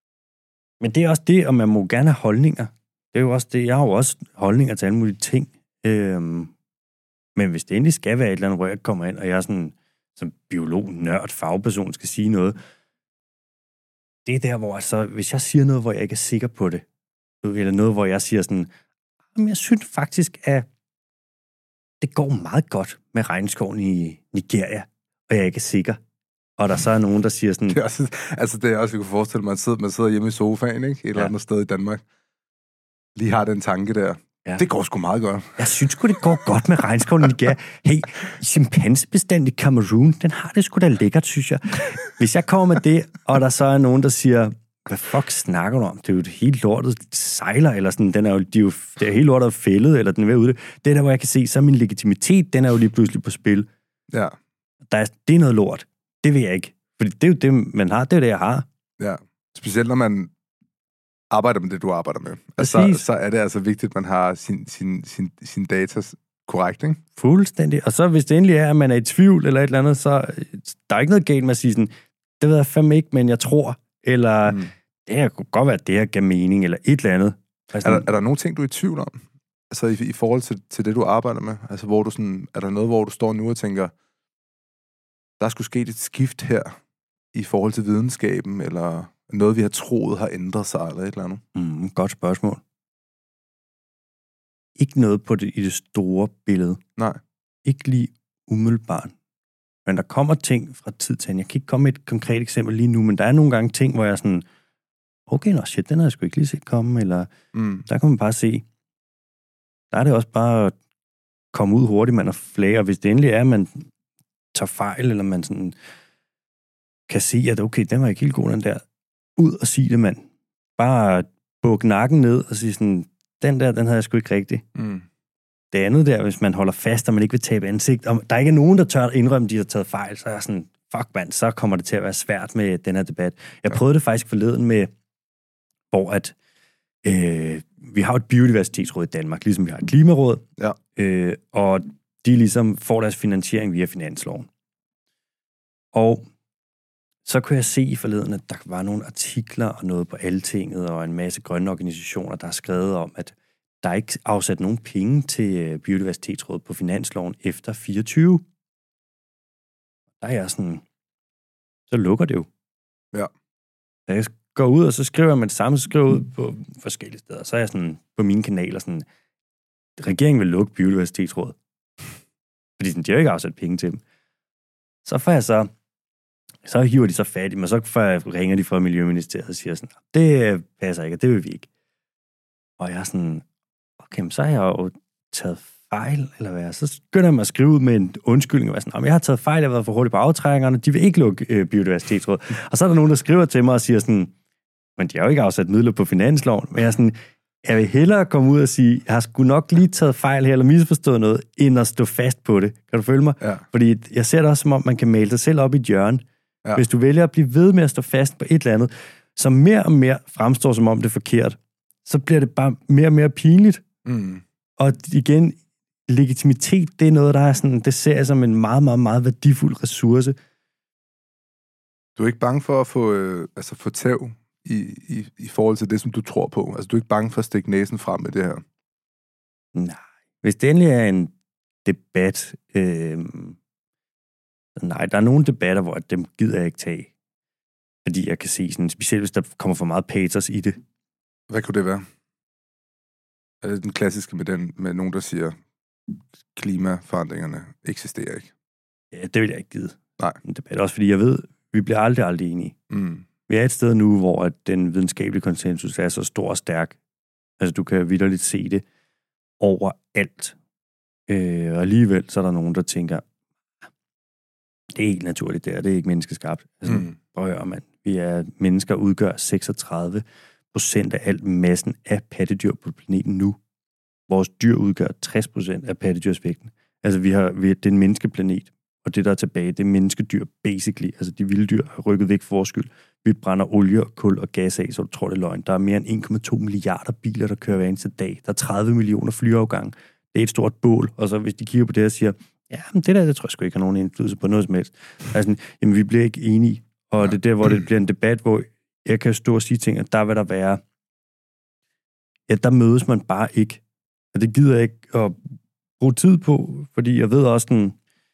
Men det er også det, og man må gerne have holdninger. Det er jo også det, jeg har jo også holdninger til alle mulige ting. Øhm, men hvis det endelig skal være et eller andet, hvor jeg kommer ind, og jeg er sådan, som biolog, nørd, fagperson skal sige noget, det er der, hvor altså, hvis jeg siger noget, hvor jeg ikke er sikker på det, eller noget, hvor jeg siger sådan, jamen jeg synes faktisk, at det går meget godt med regnskoven i Nigeria, og jeg er ikke sikker. Og der så er nogen, der siger sådan... Det er også, altså det er også, vi kunne forestille mig, at man sidder, man sidder hjemme i sofaen, ikke? Et eller ja. andet sted i Danmark. Lige har den tanke der. Ja. Det går sgu meget godt. Jeg synes sgu, det går godt med regnskoven i Nigeria. Hey, chimpansebestand i Cameroon, den har det sgu da lækkert, synes jeg. Hvis jeg kommer med det, og der så er nogen, der siger, hvad fuck snakker du om? Det er jo et helt lortet sejler, eller sådan, den er jo, de er jo det er helt lortet fældet, eller den er ved ude. Det er der, hvor jeg kan se, så min legitimitet, den er jo lige pludselig på spil. Ja. Der er, det er noget lort. Det vil jeg ikke. Fordi det er jo det, man har. Det er det, jeg har. Ja. Specielt når man arbejder med det, du arbejder med. Altså, så, så er det altså vigtigt, at man har sin, sin, sin, sin data korrekt, ikke? Fuldstændig. Og så hvis det endelig er, at man er i tvivl eller et eller andet, så der er ikke noget galt med at sige sådan, det ved jeg fandme ikke, men jeg tror, eller mm. det her kunne godt være, at det her gav mening, eller et eller andet. Altså, er, der, er der nogle ting, du er i tvivl om? Altså i, i forhold til, til det, du arbejder med? Altså hvor du sådan, er der noget, hvor du står nu og tænker, der skulle ske et skift her i forhold til videnskaben, eller noget, vi har troet har ændret sig, eller et eller andet? Mm, godt spørgsmål. Ikke noget på det i det store billede. Nej. Ikke lige umiddelbart. Men der kommer ting fra tid til anden. Jeg kan ikke komme med et konkret eksempel lige nu, men der er nogle gange ting, hvor jeg er sådan, okay, nå shit, den har jeg sgu ikke lige set komme, eller mm. der kan man bare se. Der er det også bare at komme ud hurtigt, man, og flage, og hvis det endelig er, at man tager fejl, eller man sådan kan se, at okay, den var ikke helt god, den der. Ud og sige det, mand. Bare bukke nakken ned og sige sådan, den der, den havde jeg sgu ikke rigtig. Mm. Det andet der, hvis man holder fast, og man ikke vil tabe ansigt, og der ikke er nogen, der tør indrømme, de har taget fejl, så er jeg sådan, fuck mand, så kommer det til at være svært med den her debat. Jeg prøvede det faktisk forleden med, hvor at øh, vi har et biodiversitetsråd i Danmark, ligesom vi har et klimaråd, ja. øh, og de ligesom får deres finansiering via finansloven. Og så kunne jeg se i forleden, at der var nogle artikler og noget på Altinget og en masse grønne organisationer, der har skrevet om, at der er ikke afsat nogen penge til biodiversitetsrådet på finansloven efter fireogtyve. Der er jeg sådan, så lukker det jo. Ja. Da jeg går ud, og så skriver jeg med det samme, så skriver jeg ud på forskellige steder. Så er jeg sådan på mine kanaler sådan, regeringen vil lukke biodiversitetsrådet. Fordi de har jo ikke afsat penge til dem. Så får jeg så, så hiver de så fat i mig, så får jeg, ringer de fra Miljøministeriet og siger sådan, det passer ikke, og det vil vi ikke. Og jeg er sådan, okay, så har jeg jo taget fejl, eller hvad? Så skynder jeg mig at skrive ud med en undskyldning, og være sådan, jeg har taget fejl, jeg har været for hurtigt på aftrækkerne, de vil ikke lukke øh, biodiversitetsrådet. Og så er der nogen, der skriver til mig og siger sådan, men de har jo ikke afsat midler på finansloven, men jeg er sådan, jeg vil hellere komme ud og sige, jeg har sgu nok lige taget fejl her, eller misforstået noget, end at stå fast på det. Kan du følge mig? Ja. Fordi jeg ser det også, som om man kan male sig selv op i et hjørne. Ja. Hvis du vælger at blive ved med at stå fast på et eller andet, som mere og mere fremstår, som om det er forkert, så bliver det bare mere og mere pinligt. Mm. Og igen, legitimitet, det er noget, der er sådan, det ser jeg som en meget, meget, meget værdifuld ressource. Du er ikke bange for at få, øh, altså få tæv i, i, i forhold til det, som du tror på? Altså, du er ikke bange for at stikke næsen frem med det her? Nej. Hvis det endelig er en debat... Øh, nej, der er nogle debatter, hvor dem gider jeg ikke tage. Fordi jeg kan se sådan, specielt hvis der kommer for meget patos i det. Hvad kunne det være? Er det den klassiske med, den, med nogen, der siger, klimaforandringerne eksisterer ikke? Ja, det vil jeg ikke give. Nej. En debat. Også fordi jeg ved, vi bliver aldrig, aldrig enige. Mm. Vi er et sted nu, hvor at den videnskabelige konsensus er så stor og stærk. Altså, du kan vitterligt se det overalt. Øh, og alligevel, så er der nogen, der tænker, det er helt naturligt der, det er ikke menneskeskabt. Altså, Mm. prøv at høre, mand. Vi er, mennesker udgør seksogtredive procent af alt massen af pattedyr på planeten nu. Vores dyr udgør tres procent af pattedyrsvægten. Altså, vi har, vi, det er en menneskeplanet, og det, der er tilbage, det er menneskedyr, basically. Altså, de vilde dyr har rykket væk for vores skyld. Vi brænder olie, kul og gas af, så du tror, det er løgn. Der er mere end en komma to milliarder biler, der kører hver eneste dag. Der er tredive millioner flyafgange. Det er et stort bål. Og så hvis de kigger på det og siger, ja, men det der, det tror jeg sgu ikke har nogen indflydelse på noget som helst. Altså, jamen, vi bliver ikke enige. Og det er der, hvor det bliver en debat, hvor jeg kan stå og sige ting, at der vil der være... Ja, der mødes man bare ikke. Og det gider jeg ikke at bruge tid på, fordi jeg ved også, den...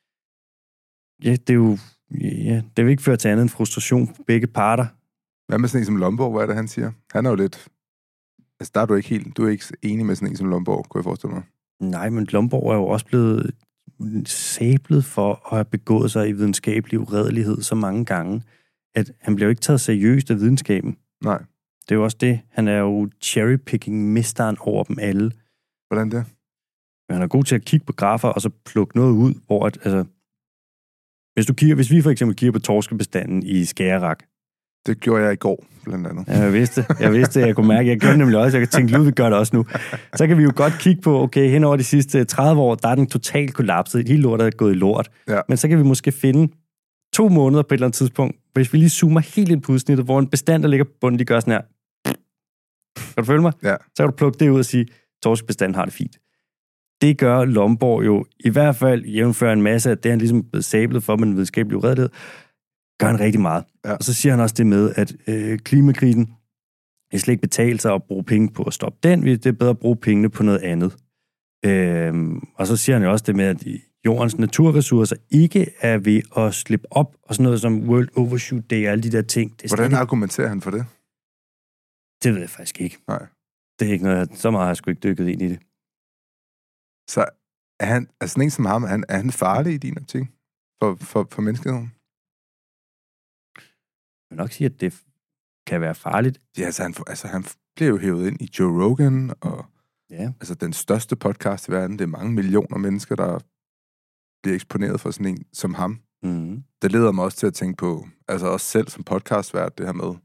Ja, det er jo... Ja, det vil ikke føre til andet end frustration på begge parter. Hvad med sådan en som Lomborg, hvad er det, han siger? Han er jo lidt... Altså, der er du ikke helt... Du er ikke enig med sådan en som Lomborg, kunne jeg forestille mig. Nej, men Lomborg er jo også blevet sablet for at have begået sig i videnskabelig uredelighed så mange gange, at han bliver jo ikke taget seriøst af videnskaben. Nej. Det er jo også det. Han er jo cherrypicking-mesteren over dem alle. Hvordan det? Han er god til at kigge på grafer, og så plukke noget ud, hvor at, altså... Hvis, du kigger, hvis vi for eksempel kigger på torskebestanden i Skagerrak. Det gjorde jeg i går, blandt andet. Ja, jeg vidste, jeg vidste, jeg kunne mærke, jeg gjorde nemlig også, jeg tænkte, vi gør det også nu. Så kan vi jo godt kigge på, okay, hen over de sidste tredive år, der er den totalt kollapset, hele lortet er gået i lort. Ja. Men så kan vi måske finde to måneder på et eller andet tidspunkt, hvis vi lige zoomer helt ind på udsnittet, hvor en bestand, der ligger på bunden, de gør sådan her. Kan du følge mig? Ja. Så kan du plukke det ud og sige, torskebestanden har det fint. Det gør Lomborg jo, i hvert fald jævnfører en masse af det, han ligesom blevet sablet for med en videnskabelig uredelighed, gør han rigtig meget. Ja. Og så siger han også det med, at øh, klimakrisen, det slet ikke betale sig at bruge penge på at stoppe den, det er bedre at bruge pengene på noget andet. Øhm, og så siger han jo også det med, at jordens naturressourcer ikke er ved at slippe op, og sådan noget som World Overshoot Day og alle de der ting. Det Hvordan ikke... argumenterer han for det? Det ved jeg faktisk ikke. Nej. Det er ikke noget, så meget har jeg sgu ikke dykket ind i det. Så er han, altså sådan en som ham, er han, er han farlig i din optik for, for, for menneskeheden? Jeg vil nok sige, at det kan være farligt. Ja, altså han, altså han bliver jo hævet ind i Joe Rogan, og Ja. altså den største podcast i verden. Det er mange millioner mennesker, der bliver eksponeret for sådan en som ham. Mm-hmm. Det leder mig også til at tænke på, altså også selv som podcastvært, det her med.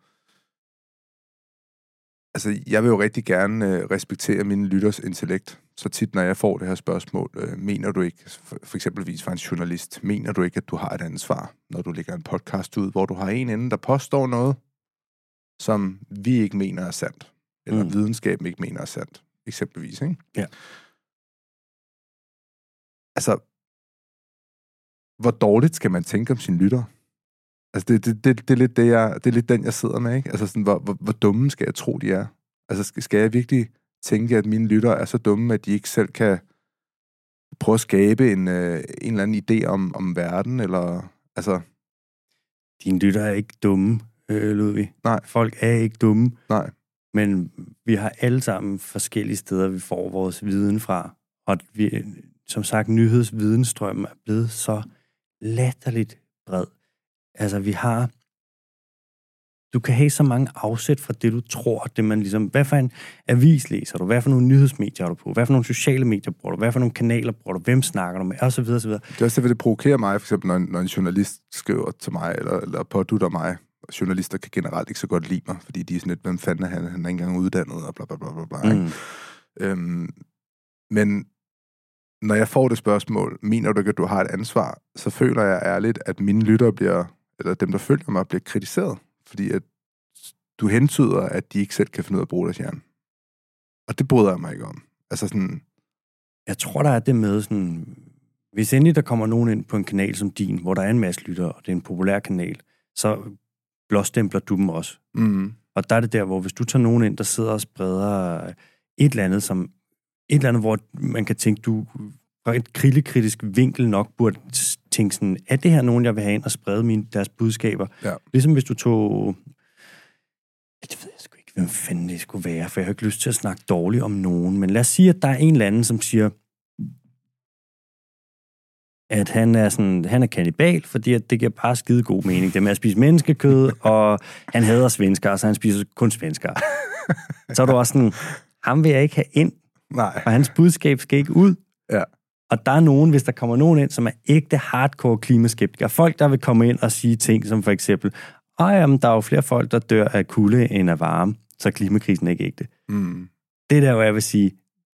Altså, jeg vil jo rigtig gerne øh, respektere mine lytters intellekt. Så tit, når jeg får det her spørgsmål, øh, mener du ikke, for, for eksempelvis fra en journalist, mener du ikke, at du har et ansvar, når du lægger en podcast ud, hvor du har en inde, der påstår noget, som vi ikke mener er sandt, eller mm. videnskaben ikke mener er sandt, eksempelvis, ikke? Ja. Altså, hvor dårligt skal man tænke om sine lyttere? Altså, det, det, det, det, er lidt det, jeg, det er lidt den, jeg sidder med, ikke? Altså, sådan, hvor, hvor, hvor dumme skal jeg tro, de er? Altså, skal, skal jeg virkelig tænke, at mine lyttere er så dumme, at de ikke selv kan prøve at skabe en, øh, en eller anden idé om, om verden, eller, altså... Dine lyttere er ikke dumme, øh, Ludvig. Nej. Folk er ikke dumme. Nej. Men vi har alle sammen forskellige steder, vi får vores viden fra. Og vi, som sagt, nyhedsvidensstrømmen er blevet så latterligt bred. Altså, vi har... Du kan have så mange afsæt fra det, du tror, det man ligesom... Hvad for en avis læser du? Hvad for nogle nyhedsmedier er du på? Hvad for nogle sociale medier bruger du? Hvad for nogle kanaler bruger du? Hvem snakker du med? Og så videre, og så videre. Det er også det, det provokerer mig, for eksempel, når en, når en journalist skriver til mig, eller, eller pådutter mig. Journalister kan generelt ikke så godt lide mig, fordi de er sådan lidt, hvem fanden er han? Han er ikke engang uddannet, og bla bla bla bla bla. Mm. Øhm, men når jeg får det spørgsmål, mener du ikke, at du har et ansvar, så føler jeg ærligt, at mine lyttere bliver, eller dem, der følger mig, bliver kritiseret. Fordi at du hentyder, at de ikke selv kan finde ud af at bruge deres hjerne. Og det bryder jeg mig ikke om. Altså sådan... Jeg tror, der er det med sådan... Hvis endelig der kommer nogen ind på en kanal som din, hvor der er en masse lyttere, og det er en populær kanal, så blåstempler du dem også. Mm. Og der er det der, hvor hvis du tager nogen ind, der sidder og spreder et eller andet, som, et eller andet, hvor man kan tænke, du fra et krillekritisk vinkel nok burde tænke sådan, er det her nogen, jeg vil have ind og sprede mine, deres budskaber? Ja. Ligesom hvis du tog... Jeg ved jeg sgu ikke, hvem fanden det skulle være, for jeg har ikke lyst til at snakke dårligt om nogen, men lad os sige, at der er en eller anden, som siger, at han er sådan, han er kannibal, fordi at det giver bare skide god mening. Det med at spise menneskekød, og han hader svenskere, så han spiser kun svenskere. Så er du også sådan, ham vil jeg ikke have ind, Nej. og hans budskab skal ikke ud. Ja. Og der er nogen, hvis der kommer nogen ind, som er ægte hardcore klimaskeptikere. Folk, der vil komme ind og sige ting, som for eksempel, åh jamen, der er jo flere folk, der dør af kulde end af varme, så klimakrisen er ikke ægte. Mm. Det der, hvor jeg vil sige,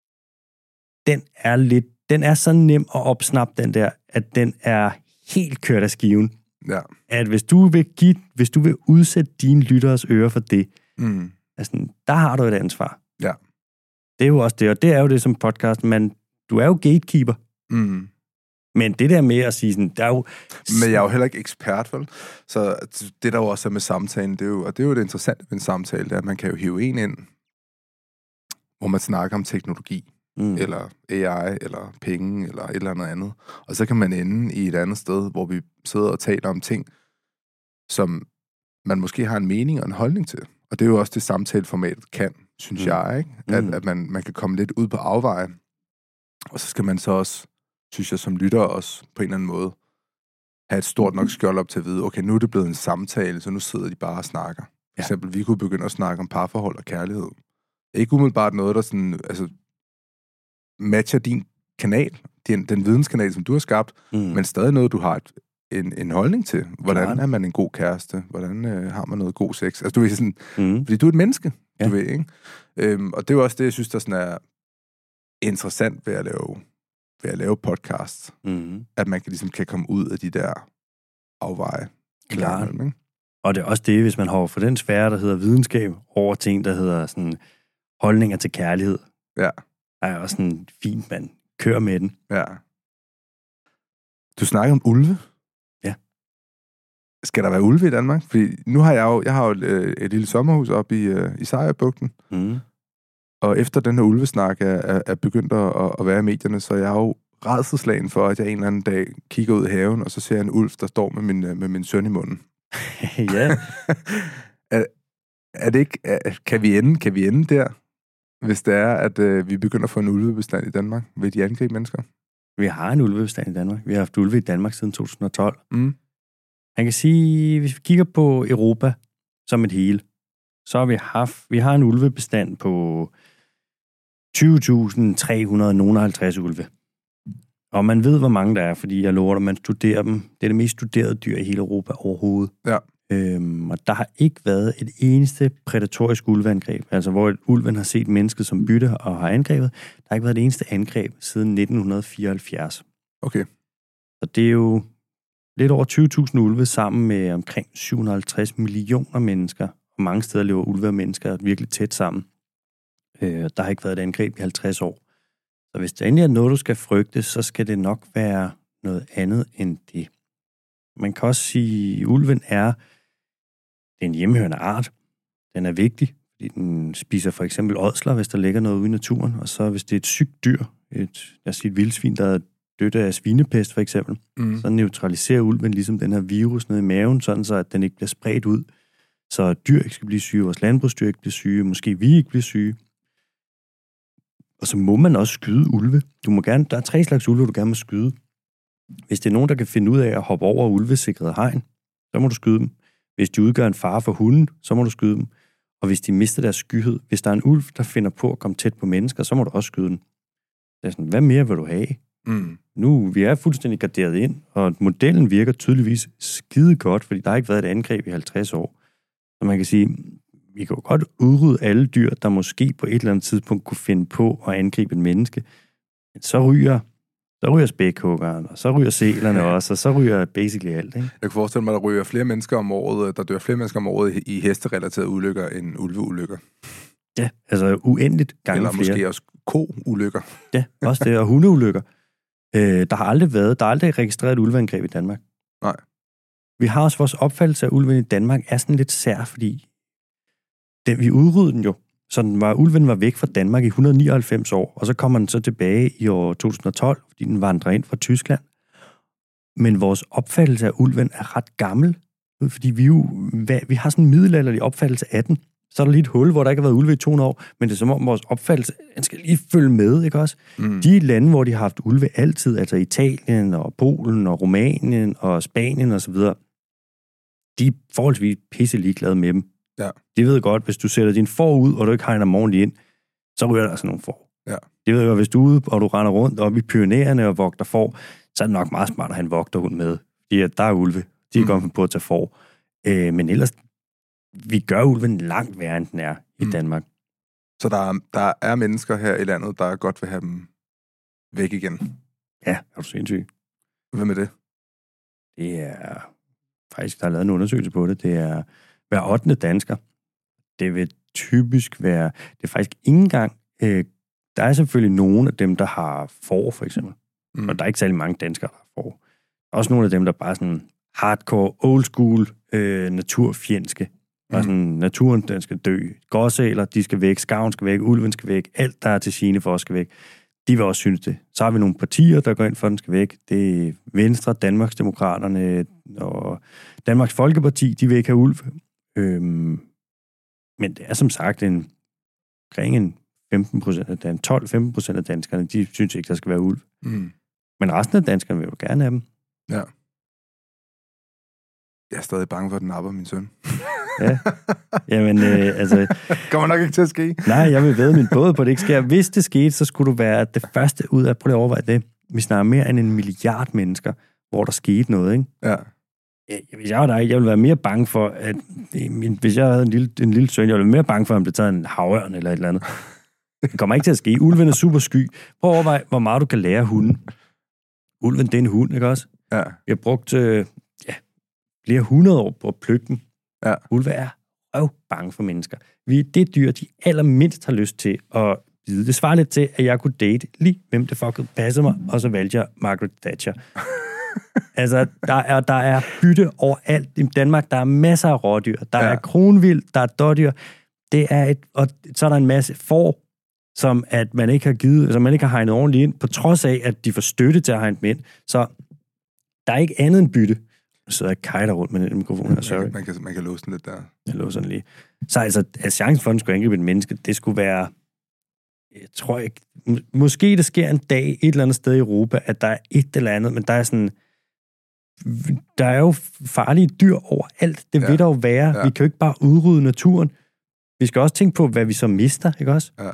den er lidt, den er så nem at opsnappe, den der, at den er helt kørt af skiven. Ja. At hvis du vil give, hvis du vil udsætte dine lytteres ører for det, mm. altså, der har du et ansvar. Ja. Det er jo også det, og det er jo det som podcast, men du er jo gatekeeper. Mm. Men det der med at sige sådan, der er jo... Men jeg er jo heller ikke ekspert, vel? Så det der jo også er med samtalen, det er jo, og det er jo det interessante med en samtale, det er, at man kan jo hive en ind, hvor man snakker om teknologi, mm. eller A I, eller penge, eller et eller andet andet. Og så kan man ende i et andet sted, hvor vi sidder og taler om ting, som man måske har en mening og en holdning til. Og det er jo også det, samtaleformatet kan, synes mm. jeg, ikke? At, mm. at man, man kan komme lidt ud på afveje. Og så skal man så også, synes jeg, som lytter også på en eller anden måde, have et stort nok skjold op til at vide, okay, nu er det blevet en samtale, så nu sidder de bare og snakker. For ja. eksempel, vi kunne begynde at snakke om parforhold og kærlighed. Ikke umiddelbart noget, der sådan, altså, matcher din kanal, den, den videnskanal, som du har skabt, mm. men stadig noget, du har et, en, en holdning til. Hvordan Klar. er man en god kæreste? Hvordan øh, har man noget god sex? Altså, du ved sådan, mm. fordi du er et menneske, ja. du ved, ikke? Øhm, og det er jo også det, jeg synes, der sådan er interessant ved at lave, ved at lave podcast. Mm. At man kan, ligesom, kan komme ud af de der afveje. Klart. Ikke? Og det er også det, hvis man har for den sfære, der hedder videnskab, over ting, der hedder sådan holdninger til kærlighed. Ja. Der er også sådan fint, man kører med den. Ja. Du snakker om ulve. Ja. Skal der være ulve i Danmark? Fordi nu har jeg jo, jeg har jo et, et lille sommerhus oppe i, uh, i Sejrbugten. Mm. Og efter den her ulvesnak er, er, er begyndt at, at være i medierne, så jeg har jo rædselsslagen for, at jeg en eller anden dag kigger ud i haven, og så ser jeg en ulv, der står med min, med min søn i munden. Ja. er, er det ikke, er, kan, vi ende, kan vi ende der, hvis det er, at øh, vi begynder at få en ulvebestand i Danmark? Vil de angribe mennesker? Vi har en ulvebestand i Danmark. Vi har haft ulve i Danmark siden to tusind og tolv. Mm. Man kan sige, hvis vi kigger på Europa som et hele, så har vi haft, vi har en ulvebestand på tyve tusind tre hundrede og halvtreds ulve. Og man ved, hvor mange der er, fordi jeg lover dig, man studerer dem. Det er det mest studerede dyr i hele Europa overhovedet. Ja. Øhm, og der har ikke været et eneste prædatorisk ulveangreb, altså hvor ulven har set mennesket som bytte og har angrebet. Der har ikke været et eneste angreb siden nitten fireoghalvfjerds. Okay. Så det er jo lidt over tyve tusind ulve sammen med omkring syv hundrede og halvtreds millioner mennesker. Og mange steder lever ulve og mennesker virkelig tæt sammen. Øh, der har ikke været et angreb i halvtreds år. Så hvis det endelig er noget, du skal frygte, så skal det nok være noget andet end det. Man kan også sige, at ulven er, det er en hjemmehørende art. Den er vigtig, fordi den spiser for eksempel ådsler, hvis der ligger noget ude i naturen. Og så hvis det er et sygt dyr, et, lad os sige et vildsvin, der er dødt af svinepest for eksempel, mm. så neutraliserer ulven ligesom den her virus nede i maven, sådan så at den ikke bliver spredt ud. Så dyr ikke skal blive syge, vores landbrugsdyr ikke bliver syge, måske vi ikke bliver syge. Og så må man også skyde ulve. Du må gerne, der er tre slags ulve, du gerne må skyde. Hvis det er nogen, der kan finde ud af at hoppe over ulvesikret hegn, så må du skyde dem. Hvis de udgør en fare for hunden, så må du skyde dem. Og hvis de mister deres skyhed, hvis der er en ulv, der finder på at komme tæt på mennesker, så må du også skyde den. Det er sådan, hvad mere vil du have? Mm. Nu, vi er fuldstændig garderet ind, og modellen virker tydeligvis skide godt, fordi der har ikke været et angreb i halvtreds år. Så man kan sige, vi kan jo godt udrydde alle dyr, der måske på et eller andet tidspunkt kunne finde på at angribe et menneske. Men så ryger, så ryger spækhuggeren, og så ryger sælerne også, og så ryger basically alt. Ikke? Jeg kan forestille mig, at der ryger flere mennesker om året, der dør flere mennesker om året i hesterelaterede ulykker end ulveulykker. Ja, altså uendeligt gange eller flere. Eller måske også ko-ulykker. Ja, også det, og hundeulykker. Øh, der har aldrig været, der er aldrig registreret et ulveangreb i Danmark. Nej. Vi har også vores opfattelse af ulven i Danmark er sådan lidt sær, fordi den, vi udryddede den jo. Så den var, ulven var væk fra Danmark i et hundrede og nioghalvfems år, og så kommer den så tilbage i år to tusind og tolv, fordi den vandrer ind fra Tyskland. Men vores opfattelse af ulven er ret gammel, fordi vi jo vi har sådan en middelalderlig opfattelse af den. Så er der lige et hul, hvor der ikke har været ulve i to hundrede år, men det er som om vores opfattelse, den skal lige følge med, ikke også? Mm. De lande, hvor de har haft ulve altid, altså Italien og Polen og Rumænien og Spanien og så videre, de er forholdsvis pisse ligeglade med dem. Ja. De ved godt, hvis du sætter din får ud, og du ikke hegner morgenligt ind, så ryger der altså nogle får. Ja. De ved godt, hvis du er ude, og du render rundt oppe i Pyrenæerne og vogter får, så er det nok meget smart at have en vogterhund med. Fordi der er ulve. De er mm. godt på at tage får. Øh, men ellers, vi gør ulven langt værre, end den er i mm. Danmark. Så der er, der er mennesker her i landet, der godt vil have dem væk igen? Ja, er du sindssyg. Hvem er det? Det er faktisk, der er lavet en undersøgelse på det. Det er hver ottende dansker. Det vil typisk være, det er faktisk ikke engang, øh, der er selvfølgelig nogle af dem, der har får, for eksempel. Mm. Og der er ikke særlig mange danskere, der har får. Også nogle af dem, der bare er sådan hardcore, old school, øh, naturfjendske. Bare sådan, mm. naturen, den skal dø. Gårdsæler, de skal væk. Skarven skal væk. Ulven skal væk. Alt, der er til gene for os, skal væk. De vil også synes det. Så har vi nogle partier, der går ind for, at den skal væk. Det er Venstre, Danmarksdemokraterne og Danmarks Folkeparti, de vil ikke have ulv. Øhm, men det er som sagt en, omkring en femten procent af dan- tolv til femten procent af danskerne, de synes ikke, der skal være ulv. Mm. Men resten af danskerne vil jo gerne have dem. Ja. Jeg er stadig bange for, at den napper min søn. Ja. Jamen, øh, altså... Kommer nok ikke til at ske. Nej, jeg vil vædde min båd på, at det ikke sker. Hvis det skete, så skulle du være det første ud af... Prøv lige at overveje det. Vi snakker mere end en milliard mennesker, hvor der skete noget, ikke? Ja. Hvis jeg var dig, jeg ville være mere bange for, at... Hvis jeg havde en lille, en lille søn, jeg ville være mere bange for, at han blev taget en havørn eller et eller andet. Det kommer ikke til at ske. Ulven er super sky. Prøv at overveje, hvor meget du kan lære hunden. Ulven, det er en hund, ikke også? Ja. Vi har brugt øh, ja, flere hundrede år på at plukke den. Ja. Ulve er røv bange for mennesker. Vi er det dyr, de allermindst har lyst til at vide. Det svarer lidt til, at jeg kunne date lige hvem det fuckede passede mig, og så valgte jeg Margaret Thatcher. Altså, der er, der er bytte overalt i Danmark. Der er masser af rådyr. Der ja. er kronvild, der er dårdyr. Det er et, og så er der en masse får, som at man ikke har givet, altså man ikke har hegnet ordentligt ind, på trods af, at de får støtte til at hegne dem ind. Så der er ikke andet end bytte. Jeg sidder og kajter rundt med den mikrofon her, sorry. Man kan, man kan låse den lidt der. Jeg låser den lige. Så altså, at chancen for, at den skulle angribe et menneske, det skulle være, jeg tror ikke, må, måske det sker en dag et eller andet sted i Europa, at der er et eller andet, men der er sådan, der er jo farlige dyr overalt. Det ja. vil der jo være. Ja. Vi kan jo ikke bare udrydde naturen. Vi skal også tænke på, hvad vi så mister, ikke også? Ja.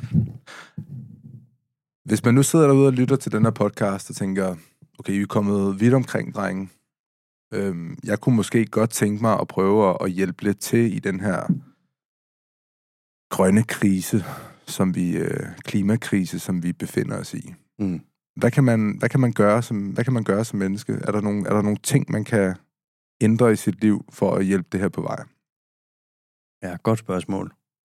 Hvis man nu sidder derude og lytter til den her podcast og tænker, okay, vi er kommet vidt omkring, drenge. Øhm, jeg kunne måske godt tænke mig at prøve at hjælpe lidt til i den her grønne krise, som vi, øh, klimakrise, som vi befinder os i. Mm. Hvad kan man, hvad kan man gøre som, hvad kan man gøre som menneske? Er der nogle, er der nogle ting, man kan ændre i sit liv for at hjælpe det her på vej? Ja, godt spørgsmål.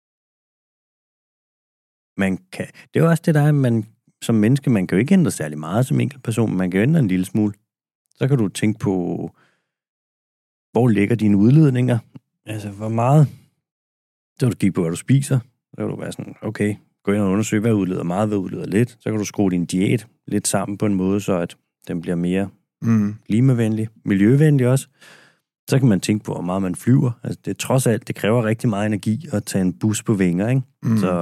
Man kan, det er jo også det, der er, man som menneske, man kan jo ikke ændre særlig meget som enkelt person, men man kan jo ændre en lille smule. Så kan du tænke på, hvor ligger dine udledninger? Altså, hvor meget? Så kan du kigge på, hvad du spiser. Så kan du være sådan, okay, gå ind og undersøge, hvad udleder meget, hvad udleder lidt. Så kan du skrue din diæt lidt sammen på en måde, så at den bliver mere mm. klimavenlig, miljøvenlig også. Så kan man tænke på, hvor meget man flyver. Altså, det trods alt, det kræver rigtig meget energi at tage en bus på vinger, ikke? Mm. Så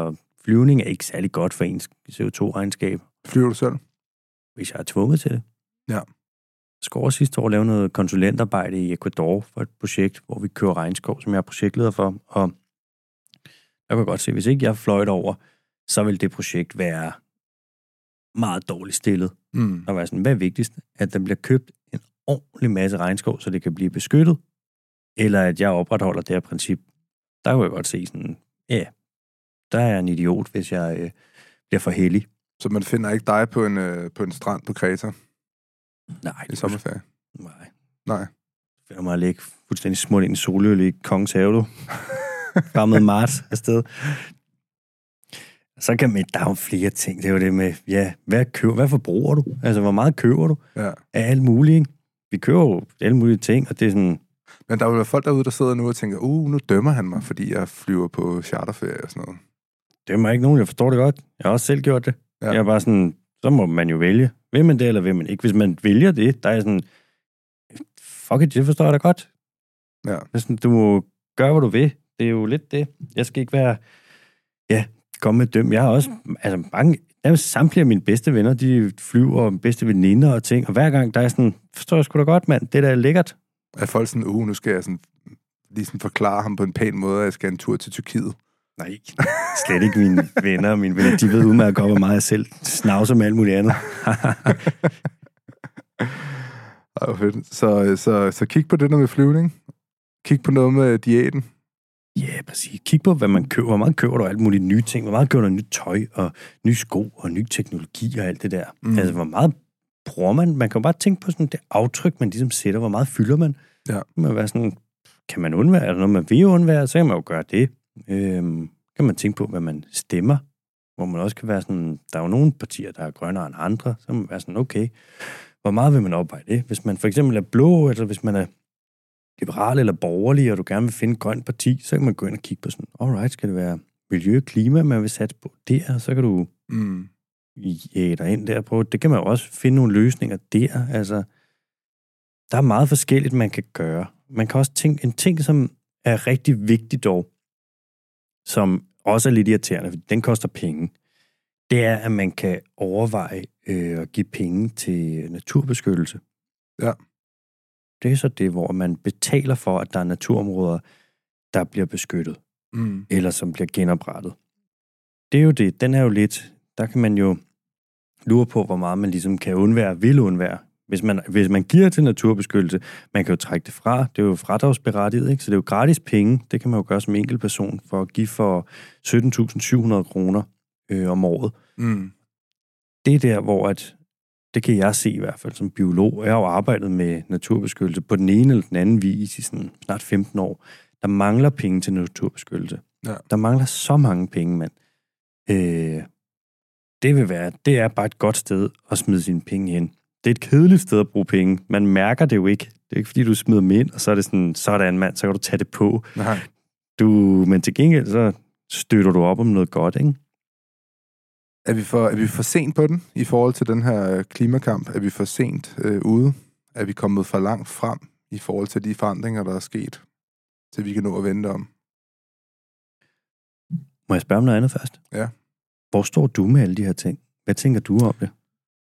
flyvning er ikke særlig godt for ens C O to regnskab. Flyver du selv? Hvis jeg er tvunget til det. Ja. Jeg skal over sidste år lave noget konsulentarbejde i Ecuador for et projekt, hvor vi kører regnskov, som jeg er projektleder for. Og jeg kan godt se, hvis ikke jeg fløjt over, så vil det projekt være meget dårligt stillet. Mm. Og være sådan, hvad er vigtigst? At der bliver købt en ordentlig masse regnskov, så det kan blive beskyttet, eller at jeg opretholder det her princip. Der kunne jeg godt se sådan, ja, der er jeg en idiot, hvis jeg øh, bliver for heldig. Så man finder ikke dig på en, øh, på en strand på Kreta? Nej. I sommerferie? Nej. Nej. Jeg finder mig at ligge fuldstændig smurt ind i soløl i Kongens Have, du. Fremmed marts afsted. Så kan man, der er jo flere ting. Det er jo det med, ja, hvad, køber, hvad forbruger du? Altså, hvor meget køber du? Ja. Af alt muligt, ikke? Vi køber jo alle mulige ting, og det er sådan... Men der er jo folk derude, der sidder nu og tænker, uh, nu dømmer han mig, fordi jeg flyver på charterferie og sådan noget. Dømmer ikke nogen, jeg forstår det godt. Jeg har også selv gjort det. Ja. Jeg er bare sådan, så må man jo vælge. Vil man det, eller vil man ikke? Hvis man vælger det, der er sådan, fuck it, det forstår jeg da godt. Ja. Sådan, du må gøre, hvad du vil. Det er jo lidt det. Jeg skal ikke være, ja, komme med døm. Jeg har også, altså mange, nærmest samtlige af mine bedste venner, de flyver, og bedste veninder og ting, og hver gang, der er sådan, forstår jeg sgu da godt, mand, det der er lækkert. Er folk sådan, uh, nu skal jeg sådan, lige sådan forklare ham på en pæn måde, at jeg skal en tur til Tyrkiet? Nej, slet ikke mine venner. Mine venner, de ved udmærket godt, hvor meget jeg selv snavser med alt muligt andet. Ej, fedt. Så, så, så kig på det der med flyvning. Kig på noget med diæten. Ja, yeah, præcis. Kig på, hvad man køber. Hvor meget køber du alt muligt nye ting? Hvor meget køber du nyt tøj og nye sko og ny teknologi og alt det der? Mm. Altså, hvor meget bruger man? Man kan jo bare tænke på sådan det aftryk, man ligesom sætter. Hvor meget fylder man? Ja. Man være sådan, kan man undvære? Er der noget, man vil undvære? Så kan man jo gøre det. Øhm, kan man tænke på, hvad man stemmer? Hvor man også kan være sådan, der er jo nogle partier, der er grønnere end andre. Så kan man være sådan, okay, hvor meget vil man opveje det? Hvis man for eksempel er blå, eller hvis man er liberal eller borgerlig, og du gerne vil finde et grønt parti, så kan man gå ind og kigge på sådan, alright, skal det være miljø og klima, man vil satse på der, så kan du mm. jæge dig ind der på. Det kan man jo også finde nogle løsninger der. Altså, der er meget forskelligt, man kan gøre. Man kan også tænke, en ting, som er rigtig vigtig dog, som også er lidt irriterende, for den koster penge, det er, at man kan overveje øh, at give penge til naturbeskyttelse. Ja. Det er så det, hvor man betaler for, at der er naturområder, der bliver beskyttet, mm. eller som bliver genoprettet. Det er jo det. Den er jo lidt, der kan man jo lure på, hvor meget man ligesom kan undvære, vil undvære. Hvis man, hvis man giver til naturbeskyttelse, man kan jo trække det fra. Det er jo fradragsberettiget, ikke? Så det er jo gratis penge. Det kan man jo gøre som enkeltperson for at give for sytten tusind syv hundrede kroner øh, om året. Mm. Det er der, hvor at, det kan jeg se i hvert fald som biolog. Jeg har jo arbejdet med naturbeskyttelse på den ene eller den anden vis i sådan snart femten år. Der mangler penge til naturbeskyttelse. Ja. Der mangler så mange penge, mand. Øh, det vil være, det er bare et godt sted at smide sine penge hen. Det er et kedeligt sted at bruge penge. Man mærker det jo ikke. Det er ikke, fordi du smider dem ind, og så er det sådan, sådan mand, så kan du tage det på. Nej. Du, men til gengæld, så støtter du op om noget godt, ikke? Er vi for, er vi for sent på den i forhold til den her klimakamp? Er vi for sent øh, ude? Er vi kommet for langt frem i forhold til de forandringer, der er sket, til vi kan nå at vente om? Må jeg spørge om noget andet først? Ja. Hvor står du med alle de her ting? Hvad tænker du om det?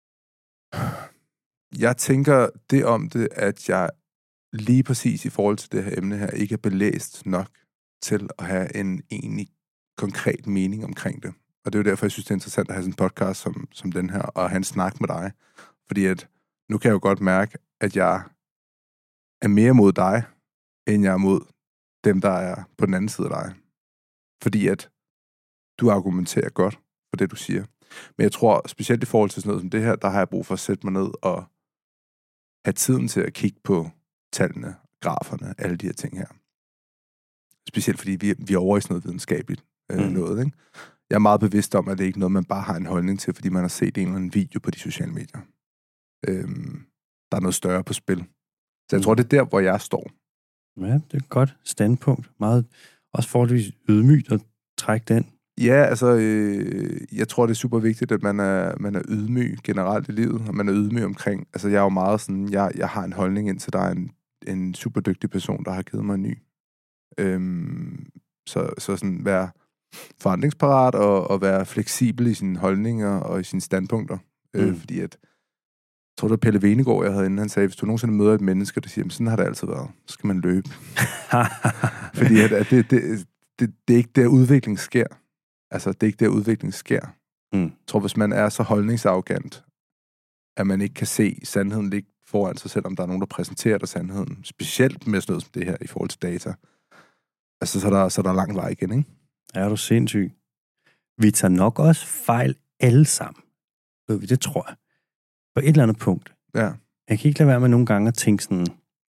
Jeg tænker det om det, at jeg lige præcis i forhold til det her emne her, ikke er belæst nok til at have en egentlig konkret mening omkring det. Og det er jo derfor, jeg synes, det er interessant at have sådan en podcast som, som den her, og have en snak med dig. Fordi at nu kan jeg jo godt mærke, at jeg er mere mod dig, end jeg er mod dem, der er på den anden side af dig. Fordi at du argumenterer godt for det, du siger. Men jeg tror, specielt i forhold til sådan noget som det her, der har jeg brug for at sætte mig ned og have tiden til at kigge på tallene, graferne, alle de her ting her. Specielt fordi vi, vi er over i sådan noget videnskabeligt øh, mm. noget, ikke? Jeg er meget bevidst om, at det ikke er noget, man bare har en holdning til, fordi man har set en eller anden video på de sociale medier. Øhm, der er noget større på spil. Så jeg tror, det er der, hvor jeg står. Ja, det er et godt standpunkt. Meget, også forholdsvis ydmygt at trække den. Ja, altså, øh, jeg tror, det er super vigtigt, at man er, man er ydmyg generelt i livet, og man er ydmyg omkring. Altså, jeg er jo meget sådan, jeg, jeg har en holdning ind til, der er en, en super dygtig person, der har givet mig en ny. Øhm, så, så sådan, være, forandringsparat og, og være fleksibel i sine holdninger og i sine standpunkter. Mm. Øh, fordi at, jeg tror, det var Pelle Venegård, jeg havde inde, han sagde, hvis du nogensinde møder et menneske, der siger, sådan har det altid været, så skal man løbe. Fordi at, at det, det, det, det er ikke der, udvikling sker. Altså, det er ikke der, udvikling sker. Mm. Jeg tror, hvis man er så holdningsarrogant, at man ikke kan se sandheden ligge foran sig, selvom der er nogen, der præsenterer dig sandheden. Specielt med sådan noget som det her, i forhold til data. Altså, så er der, så er der lang vej igen, ikke? Er du sindssyg? Vi tager nok også fejl alle sammen. Ved vi, det tror jeg. På et eller andet punkt. Ja. Jeg kan ikke lade være med nogle gange at tænke sådan,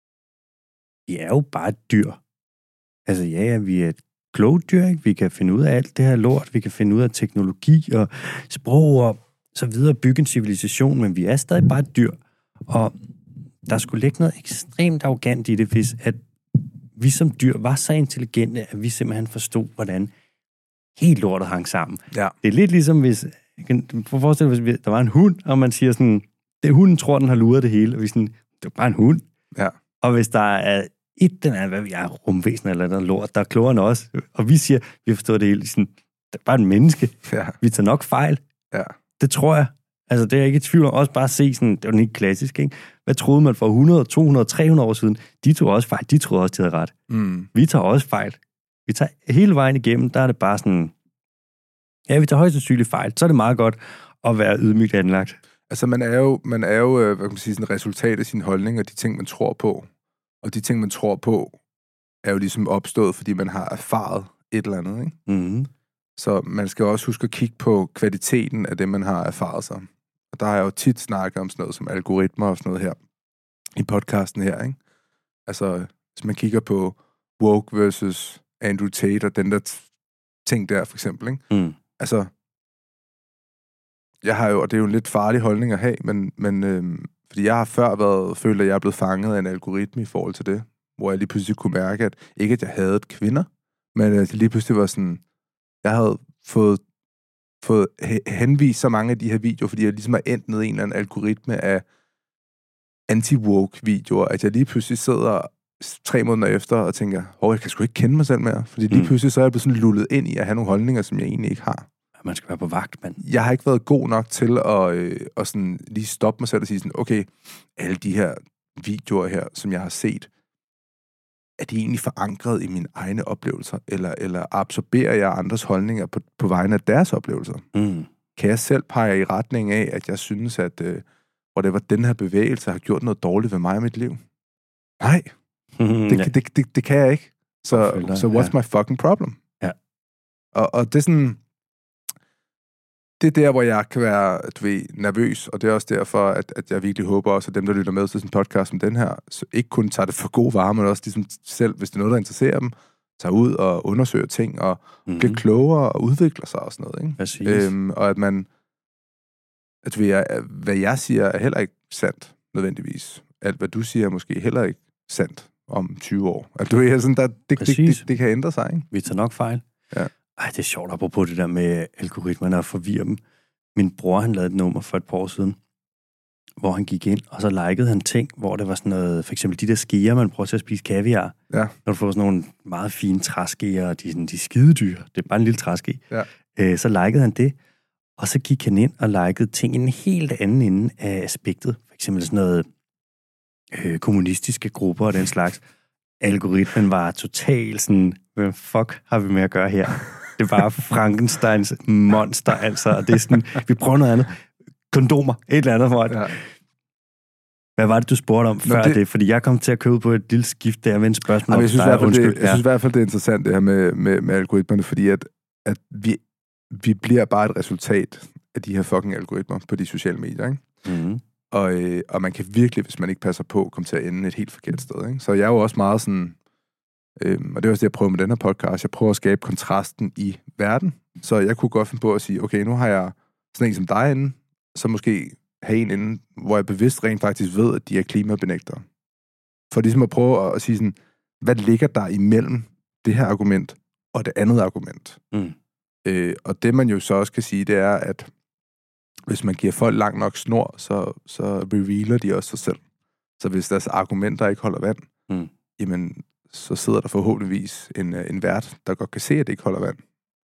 vi er jo bare et dyr. Altså, ja, ja, vi er et klogt dyr, ikke? Vi kan finde ud af alt det her lort, vi kan finde ud af teknologi og sprog og så videre, bygge en civilisation, men vi er stadig bare et dyr. Og der skulle ligge noget ekstremt arrogant i det, hvis at vi som dyr var så intelligente, at vi simpelthen forstod, hvordan helt lortet hang sammen. Ja. Det er lidt ligesom, hvis, prøv at forestille dig, hvis der var en hund, og man siger sådan, det hunden tror, den har luret det hele, og vi sådan, det er bare en hund. Ja. Og hvis der er et, den er, hvad vi er, rumvæsen eller noget lort, der er klogere end os, og vi siger, vi forstår det hele, sådan, det er bare en menneske. Ja. Vi tager nok fejl. Ja. Det tror jeg. Altså, det er jeg ikke i tvivl om. Også bare se sådan, det var ikke klassisk, ikke? Hvad troede man for hundrede, to hundrede, tre hundrede år siden? De tog også fejl. De troede også, de havde ret. Mm. Vi tager også fejl. Vi tager hele vejen igennem, der er det bare sådan, ja, vi tager højst sandsynligt fejl. Så er det meget godt at være ydmygt anlagt. Altså, man er jo, man er jo hvad kan man sige, sådan et resultat af sin holdning, og de ting, man tror på. Og de ting, man tror på, er jo ligesom opstået, fordi man har erfaret et eller andet, ikke? Mm-hmm. Så man skal også huske at kigge på kvaliteten af det, man har erfaret sig. Og der har jeg jo tit snakket om sådan noget som algoritmer og sådan noget her, i podcasten her, ikke? Altså, hvis man kigger på Woke versus Andrew Tate og den der ting der, for eksempel, ikke? Mm. Altså, jeg har jo, og det er jo en lidt farlig holdning at have, men, men øhm, fordi jeg har før været, følt, at jeg er blevet fanget af en algoritme i forhold til det, hvor jeg lige pludselig kunne mærke, at ikke at jeg havde kvinder, men at det lige pludselig var sådan, jeg havde fået, fået henvist så mange af de her videoer, fordi jeg ligesom er endt ned i en eller anden algoritme af anti-woke-videoer, at jeg lige pludselig sidder tre måneder efter og tænker, åh, jeg kan sgu ikke kende mig selv mere, fordi lige pludselig så er jeg blevet sådan lullet ind i at have nogle holdninger, som jeg egentlig ikke har. Man skal være på vagt, mand. Jeg har ikke været god nok til at, øh, at sådan lige stoppe mig selv og sige sådan, okay, alle de her videoer her, som jeg har set, er de egentlig forankret i mine egne oplevelser, eller, eller absorberer jeg andres holdninger på, på vegne af deres oplevelser? Mm. Kan jeg selv pege i retning af, at jeg synes, at øh, hvor det var den her bevægelse, har gjort noget dårligt ved mig i mit liv? Nej, Mm, det, ja. det, det, det, det kan jeg ikke. Så, føler, så what's ja. my fucking problem? Ja. Og, og det er sådan, det er der, hvor jeg kan være, du ved, nervøs, og det er også derfor, at, at jeg virkelig håber også, at dem, der lytter med til sådan en podcast som den her, så ikke kun tager det for god vare, men også ligesom selv, hvis det er noget, der interesserer dem, tager ud og undersøger ting, og mm-hmm. bliver klogere og udvikler sig og sådan noget. Ikke? Præcis. Øhm, og at man, at du ved, hvad jeg siger, er heller ikke sandt, nødvendigvis. Alt, hvad du siger, er måske heller ikke sandt om tyve år. At du ved, sådan, der, det, det, det, det kan ændre sig, ikke? Vi tager nok fejl. Ja. Ej, det er sjovt apropos det der med algoritmerne og forvirre dem. Min bror, han lavede et nummer for et par år siden, hvor han gik ind, og så likede han ting, hvor det var sådan noget, for eksempel de der skeer, man prøver til at spise kaviar. Ja. Når du får sådan nogle meget fine træskeer, og de er, sådan, de er skidedyr. Det er bare en lille træske. Ja. Øh, så likede han det, og så gik han ind og likede ting i en helt anden ende af aspektet. For eksempel sådan noget øh, kommunistiske grupper og den slags. Algoritmen var totalt sådan, hvad fuck har vi med at gøre her? Det var Frankensteins monster, altså. Og det er sådan, vi prøver noget andet. Kondomer, et eller andet for det. Ja. Hvad var det, du spurgte om før det, det? Fordi jeg kom til at købe på et lille skift der med en spørgsmål. Jamen, jeg, synes dig, det, jeg synes i hvert fald, det er interessant, det her med, med, med algoritmerne, fordi at, at vi, vi bliver bare et resultat af de her fucking algoritmer på de sociale medier, ikke? Mm-hmm. Og, øh, og man kan virkelig, hvis man ikke passer på, komme til at ende et helt forkert sted, ikke? Så jeg er jo også meget sådan, øh, og det er også det, jeg prøver med den her podcast, jeg prøver at skabe kontrasten i verden. Så jeg kunne godt finde på at sige, okay, nu har jeg sådan en som dig inde, så måske have en inde, hvor jeg bevidst rent faktisk ved, at de er klimabenægtere. For ligesom at prøve at sige sådan, hvad ligger der imellem det her argument og det andet argument? Mm. Øh, og det man jo så også kan sige, det er, at hvis man giver folk langt nok snor, så, så revealer de også sig selv. Så hvis deres argumenter ikke holder vand, mm. jamen, så sidder der forhåbentligvis en, en vært, der godt kan se, at det ikke holder vand.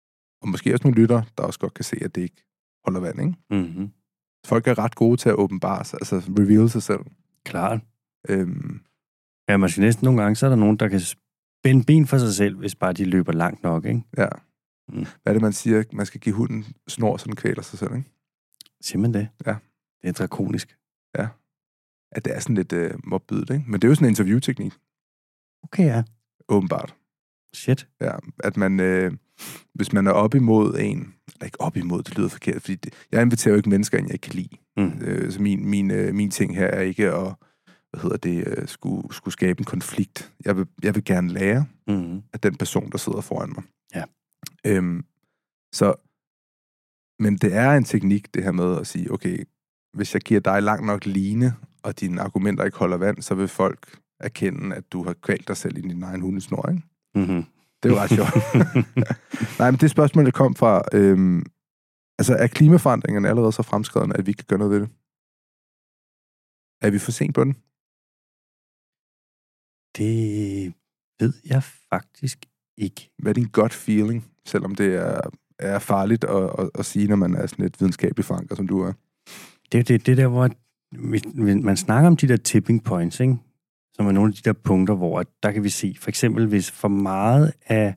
og måske også nogle lytter, der også godt kan se, at det ikke holder vand, ikke? Mm-hmm. Folk er ret gode til at åbenbare sig, altså reveal sig selv. Klart. Øhm, Ja, man skal næsten nogle gange, så er der nogen, der kan spænde ben for sig selv, hvis bare de løber langt nok, ikke? ja. Mm. Hvad er det, man siger? Man skal give hunden snor, så den kvæler sig selv, ikke? Siger man det? Ja. Det er drakonisk. Ja. Ja, det er sådan lidt øh, mobbydet, ikke? Men det er jo sådan en interviewteknik. Okay, ja. Åbenbart. Shit. Ja, at man, øh, hvis man er op imod en, eller ikke op imod, det lyder forkert, fordi det, jeg inviterer jo ikke mennesker ind, jeg ikke kan lide. Mm. Øh, så min, min, øh, min ting her er ikke at, hvad hedder det, øh, skulle, skulle skabe en konflikt. Jeg vil, jeg vil gerne lære Mm. af den person, der sidder foran mig. Ja. Øhm, så, men det er en teknik, det her med at sige, okay, hvis jeg giver dig langt nok line, og dine argumenter ikke holder vand, så vil folk erkende, at du har kvalt dig selv i din egen hundesnor, ikke? Mm-hmm. Det er jo ret sjovt. Nej, men det spørgsmål, der kom fra, øhm, altså er klimaforandringerne allerede så fremskredende, at vi kan gøre noget ved det? Er vi for sent på den? Det ved jeg faktisk ikke. Hvad er din gut feeling, selvom det er, er farligt at, at, at sige, når man er sådan et videnskabeligt forankret, som du er? Det er det, det der, hvor man snakker om de der tipping points, ikke? Som er nogle af de der punkter, hvor der kan vi se, for eksempel hvis for meget af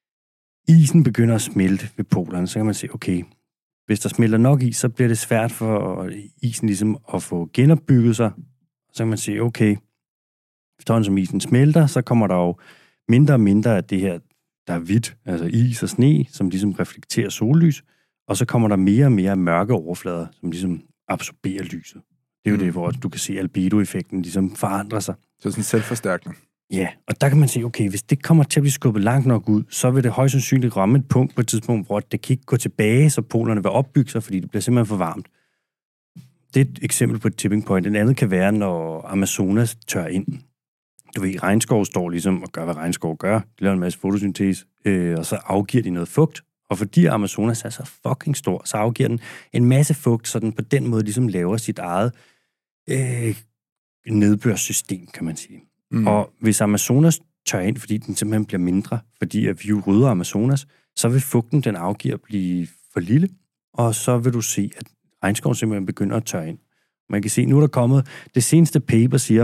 isen begynder at smelte ved polerne, så kan man se, okay, hvis der smelter nok is, så bliver det svært for isen ligesom at få genopbygget sig. Så kan man se, okay, efterhånden som isen smelter, så kommer der jo mindre og mindre af det her, der er hvidt, altså is og sne, som ligesom reflekterer sollys, og så kommer der mere og mere mørke overflader, som ligesom absorberer lyset. Det er jo mm. det, hvor du kan se albedo-effekten ligesom forandrer sig. Så sådan selvforstærkende. Ja, og der kan man se, okay, hvis det kommer til at blive skubbet langt nok ud, så vil det højst sandsynligt ramme et punkt på et tidspunkt, hvor det kan ikke gå tilbage, så polerne vil opbygge sig, fordi det bliver simpelthen for varmt. Det er et eksempel på et tipping point. En andet kan være, når Amazonas tør ind. Du ved, regnskov står ligesom og gør, hvad regnskov gør. De laver en masse fotosyntese, øh, og så afgiver de noget fugt. Og fordi Amazonas er så fucking stor, så afgiver den en masse fugt, så den på den måde ligesom laver sit eget øh, nedbørssystem, kan man sige. Mm. Og hvis Amazonas tør ind, fordi den simpelthen bliver mindre, fordi at vi jo rydder Amazonas, så vil fugten, den afgiver, blive for lille, og så vil du se, at regnskoven simpelthen begynder at tørre ind. Man kan se, nu er der kommet, det seneste paper siger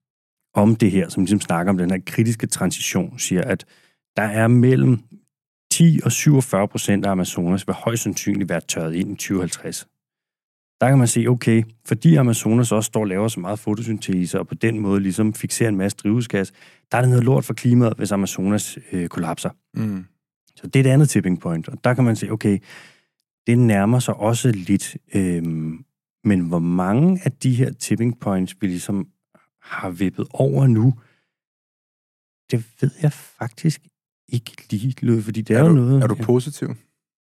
om det her, som ligesom snakker om den her kritiske transition, siger, at der er mellem ti og syvogfyrre procent af Amazonas vil højst sandsynligt være tørret ind i tyve halvtreds. Der kan man se, okay, fordi Amazonas også står og laver så meget fotosyntese, og på den måde ligesom fixerer en masse drivhusgas, der er det noget lort for klimaet, hvis Amazonas øh, kollapser. Mm. Så det er et andet tipping point, og der kan man se, okay, det nærmer sig også lidt, øh, men hvor mange af de her tipping points, vi ligesom har vippet over nu, det ved jeg faktisk ikke lige, fordi det er, er du, jo noget... Er du positiv?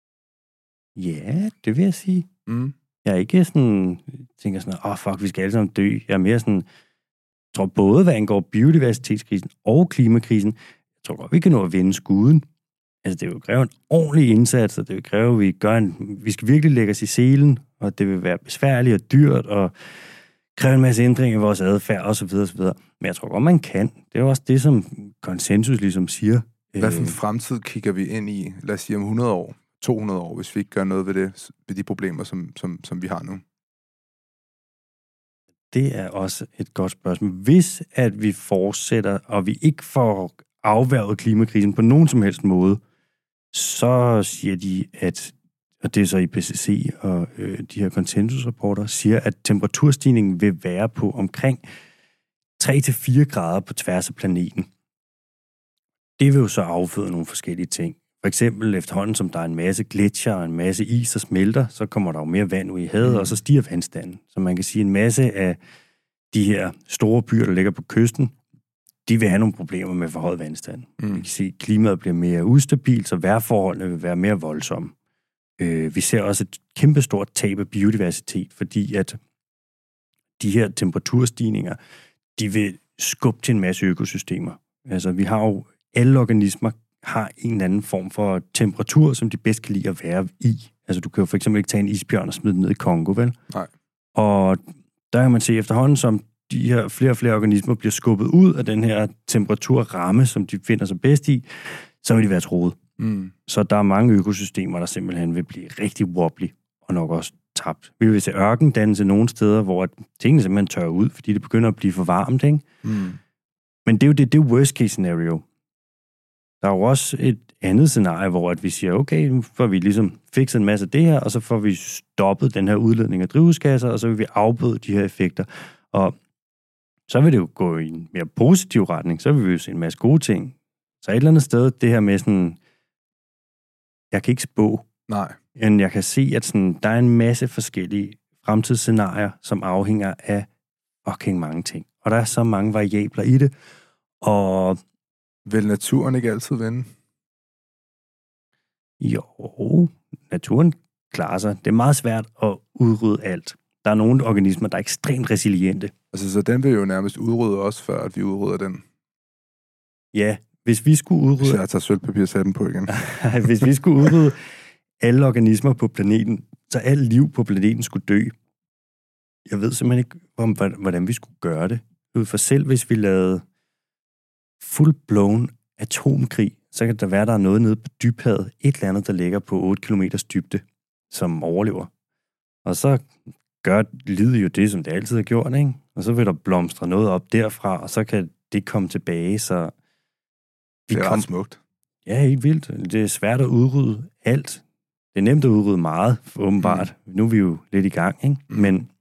Ja, det vil jeg sige. Mm. Jeg er ikke sådan, tænker sådan, åh oh, fuck, vi skal alle sammen dø. Jeg er mere sådan, jeg tror både, hvad angår biodiversitetskrisen og klimakrisen, jeg tror godt, vi kan nå at vende skuden. Altså, det vil kræve en ordentlig indsats, og det vil kræve, at vi gør en, vi skal virkelig lægge os i selen, og det vil være besværligt og dyrt, og kræve en masse ændringer i vores adfærd, og så videre, og så videre. Men jeg tror godt, man kan. Det er jo også det, som konsensus ligesom siger. Hvad for en fremtid kigger vi ind i, lad os sige om hundrede år, to hundrede år, hvis vi ikke gør noget ved det, ved de problemer, som, som, som vi har nu? Det er også et godt spørgsmål. Hvis at vi fortsætter, og vi ikke får afværget klimakrisen på nogen som helst måde, så siger de, at, og det er så I P C C og øh, de her konsensusrapporter, siger, at temperaturstigningen vil være på omkring tre til fire grader på tværs af planeten. Det vil jo så afføde nogle forskellige ting. For eksempel efterhånden, som der er en masse gletsjer og en masse is, der smelter, så kommer der jo mere vand ud i havet, mm. og så stiger vandstanden. Så man kan sige, at en masse af de her store byer, der ligger på kysten, de vil have nogle problemer med forhøjet vandstand. Mm. Man kan sige, at klimaet bliver mere ustabilt, så vejrforholdene vil være mere voldsomme. Øh, vi ser også et kæmpestort tab af biodiversitet, fordi at de her temperaturstigninger, de vil skubbe til en masse økosystemer. Altså, vi har jo, alle organismer har en eller anden form for temperatur, som de bedst kan lide at være i. Altså, du kan jo for eksempel ikke tage en isbjørn og smide den ned i Kongo, vel? Nej. Og der kan man se efterhånden, som de her flere og flere organismer bliver skubbet ud af den her temperaturramme, som de finder sig bedst i, så vil de være troet. Mm. Så der er mange økosystemer, der simpelthen vil blive rigtig wobbly, og nok også tabt. Vi vil se ørkendannelse nogle steder, hvor tingene simpelthen tørrer ud, fordi det begynder at blive for varmt, ikke? Mm. Men det er jo det, det er worst case scenario. Der er jo også et andet scenarie, hvor at vi siger, okay, nu får vi ligesom fikset en masse af det her, og så får vi stoppet den her udledning af drivhusgasser, og så vil vi afbøde de her effekter. Og så vil det jo gå i en mere positiv retning, så vil vi jo se en masse gode ting. Så et eller andet sted, det her med sådan, jeg kan ikke spå, Nej. men jeg kan se, at sådan, der er en masse forskellige fremtidsscenarier, som afhænger af fucking mange ting. Og der er så mange variabler i det, og vil naturen ikke altid vinde? Jo, naturen klarer sig. Det er meget svært at udrydde alt. Der er nogle organismer, der er ekstremt resiliente. Altså, så den vil jo nærmest udrydde os, før at vi udrydder den. Ja, hvis vi skulle udrydde... Hvis jeg tager sølvpapir og sætter den på igen. Hvis vi skulle udrydde alle organismer på planeten, så alt liv på planeten skulle dø. Jeg ved simpelthen ikke, om, hvordan vi skulle gøre det. Ud for selv, hvis vi lavede full-blown atomkrig, så kan der være, der er noget nede på dybhavet, et eller andet, der ligger på otte kilometers dybde, som overlever. Og så gør livet jo det, som det altid har gjort, ikke? Og så vil der blomstre noget op derfra, og så kan det komme tilbage, så... Vi det er kom... ret smukt. Ja, helt vildt. Det er svært at udrydde alt. Det er nemt at udrydde meget, åbenbart. Mm. Nu er vi jo lidt i gang, ikke? Mm. Men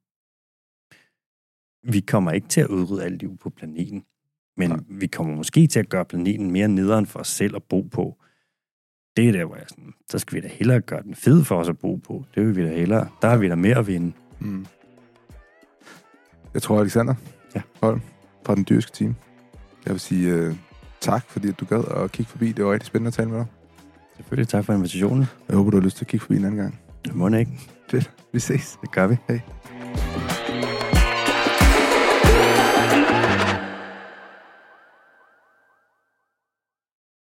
vi kommer ikke til at udrydde alt liv på planeten. Men Nej. vi kommer måske til at gøre planeten mere nederen for os selv at bo på. Det er der, hvor jeg sådan, så skal vi da hellere gøre den fed for os at bo på. Det vil vi da hellere. Der har vi da mere at vinde. Mm. Jeg tror, Alexander ja. Holm fra Den Dyriske Team. Jeg vil sige uh, tak, fordi du gad at kigge forbi. Det var rigtig spændende at tale med dig. Selvfølgelig tak for invitationen. Jeg håber, du har lyst til at kigge forbi en anden gang. Det må ikke. Fedt. Vi ses. Det gør vi. Hej.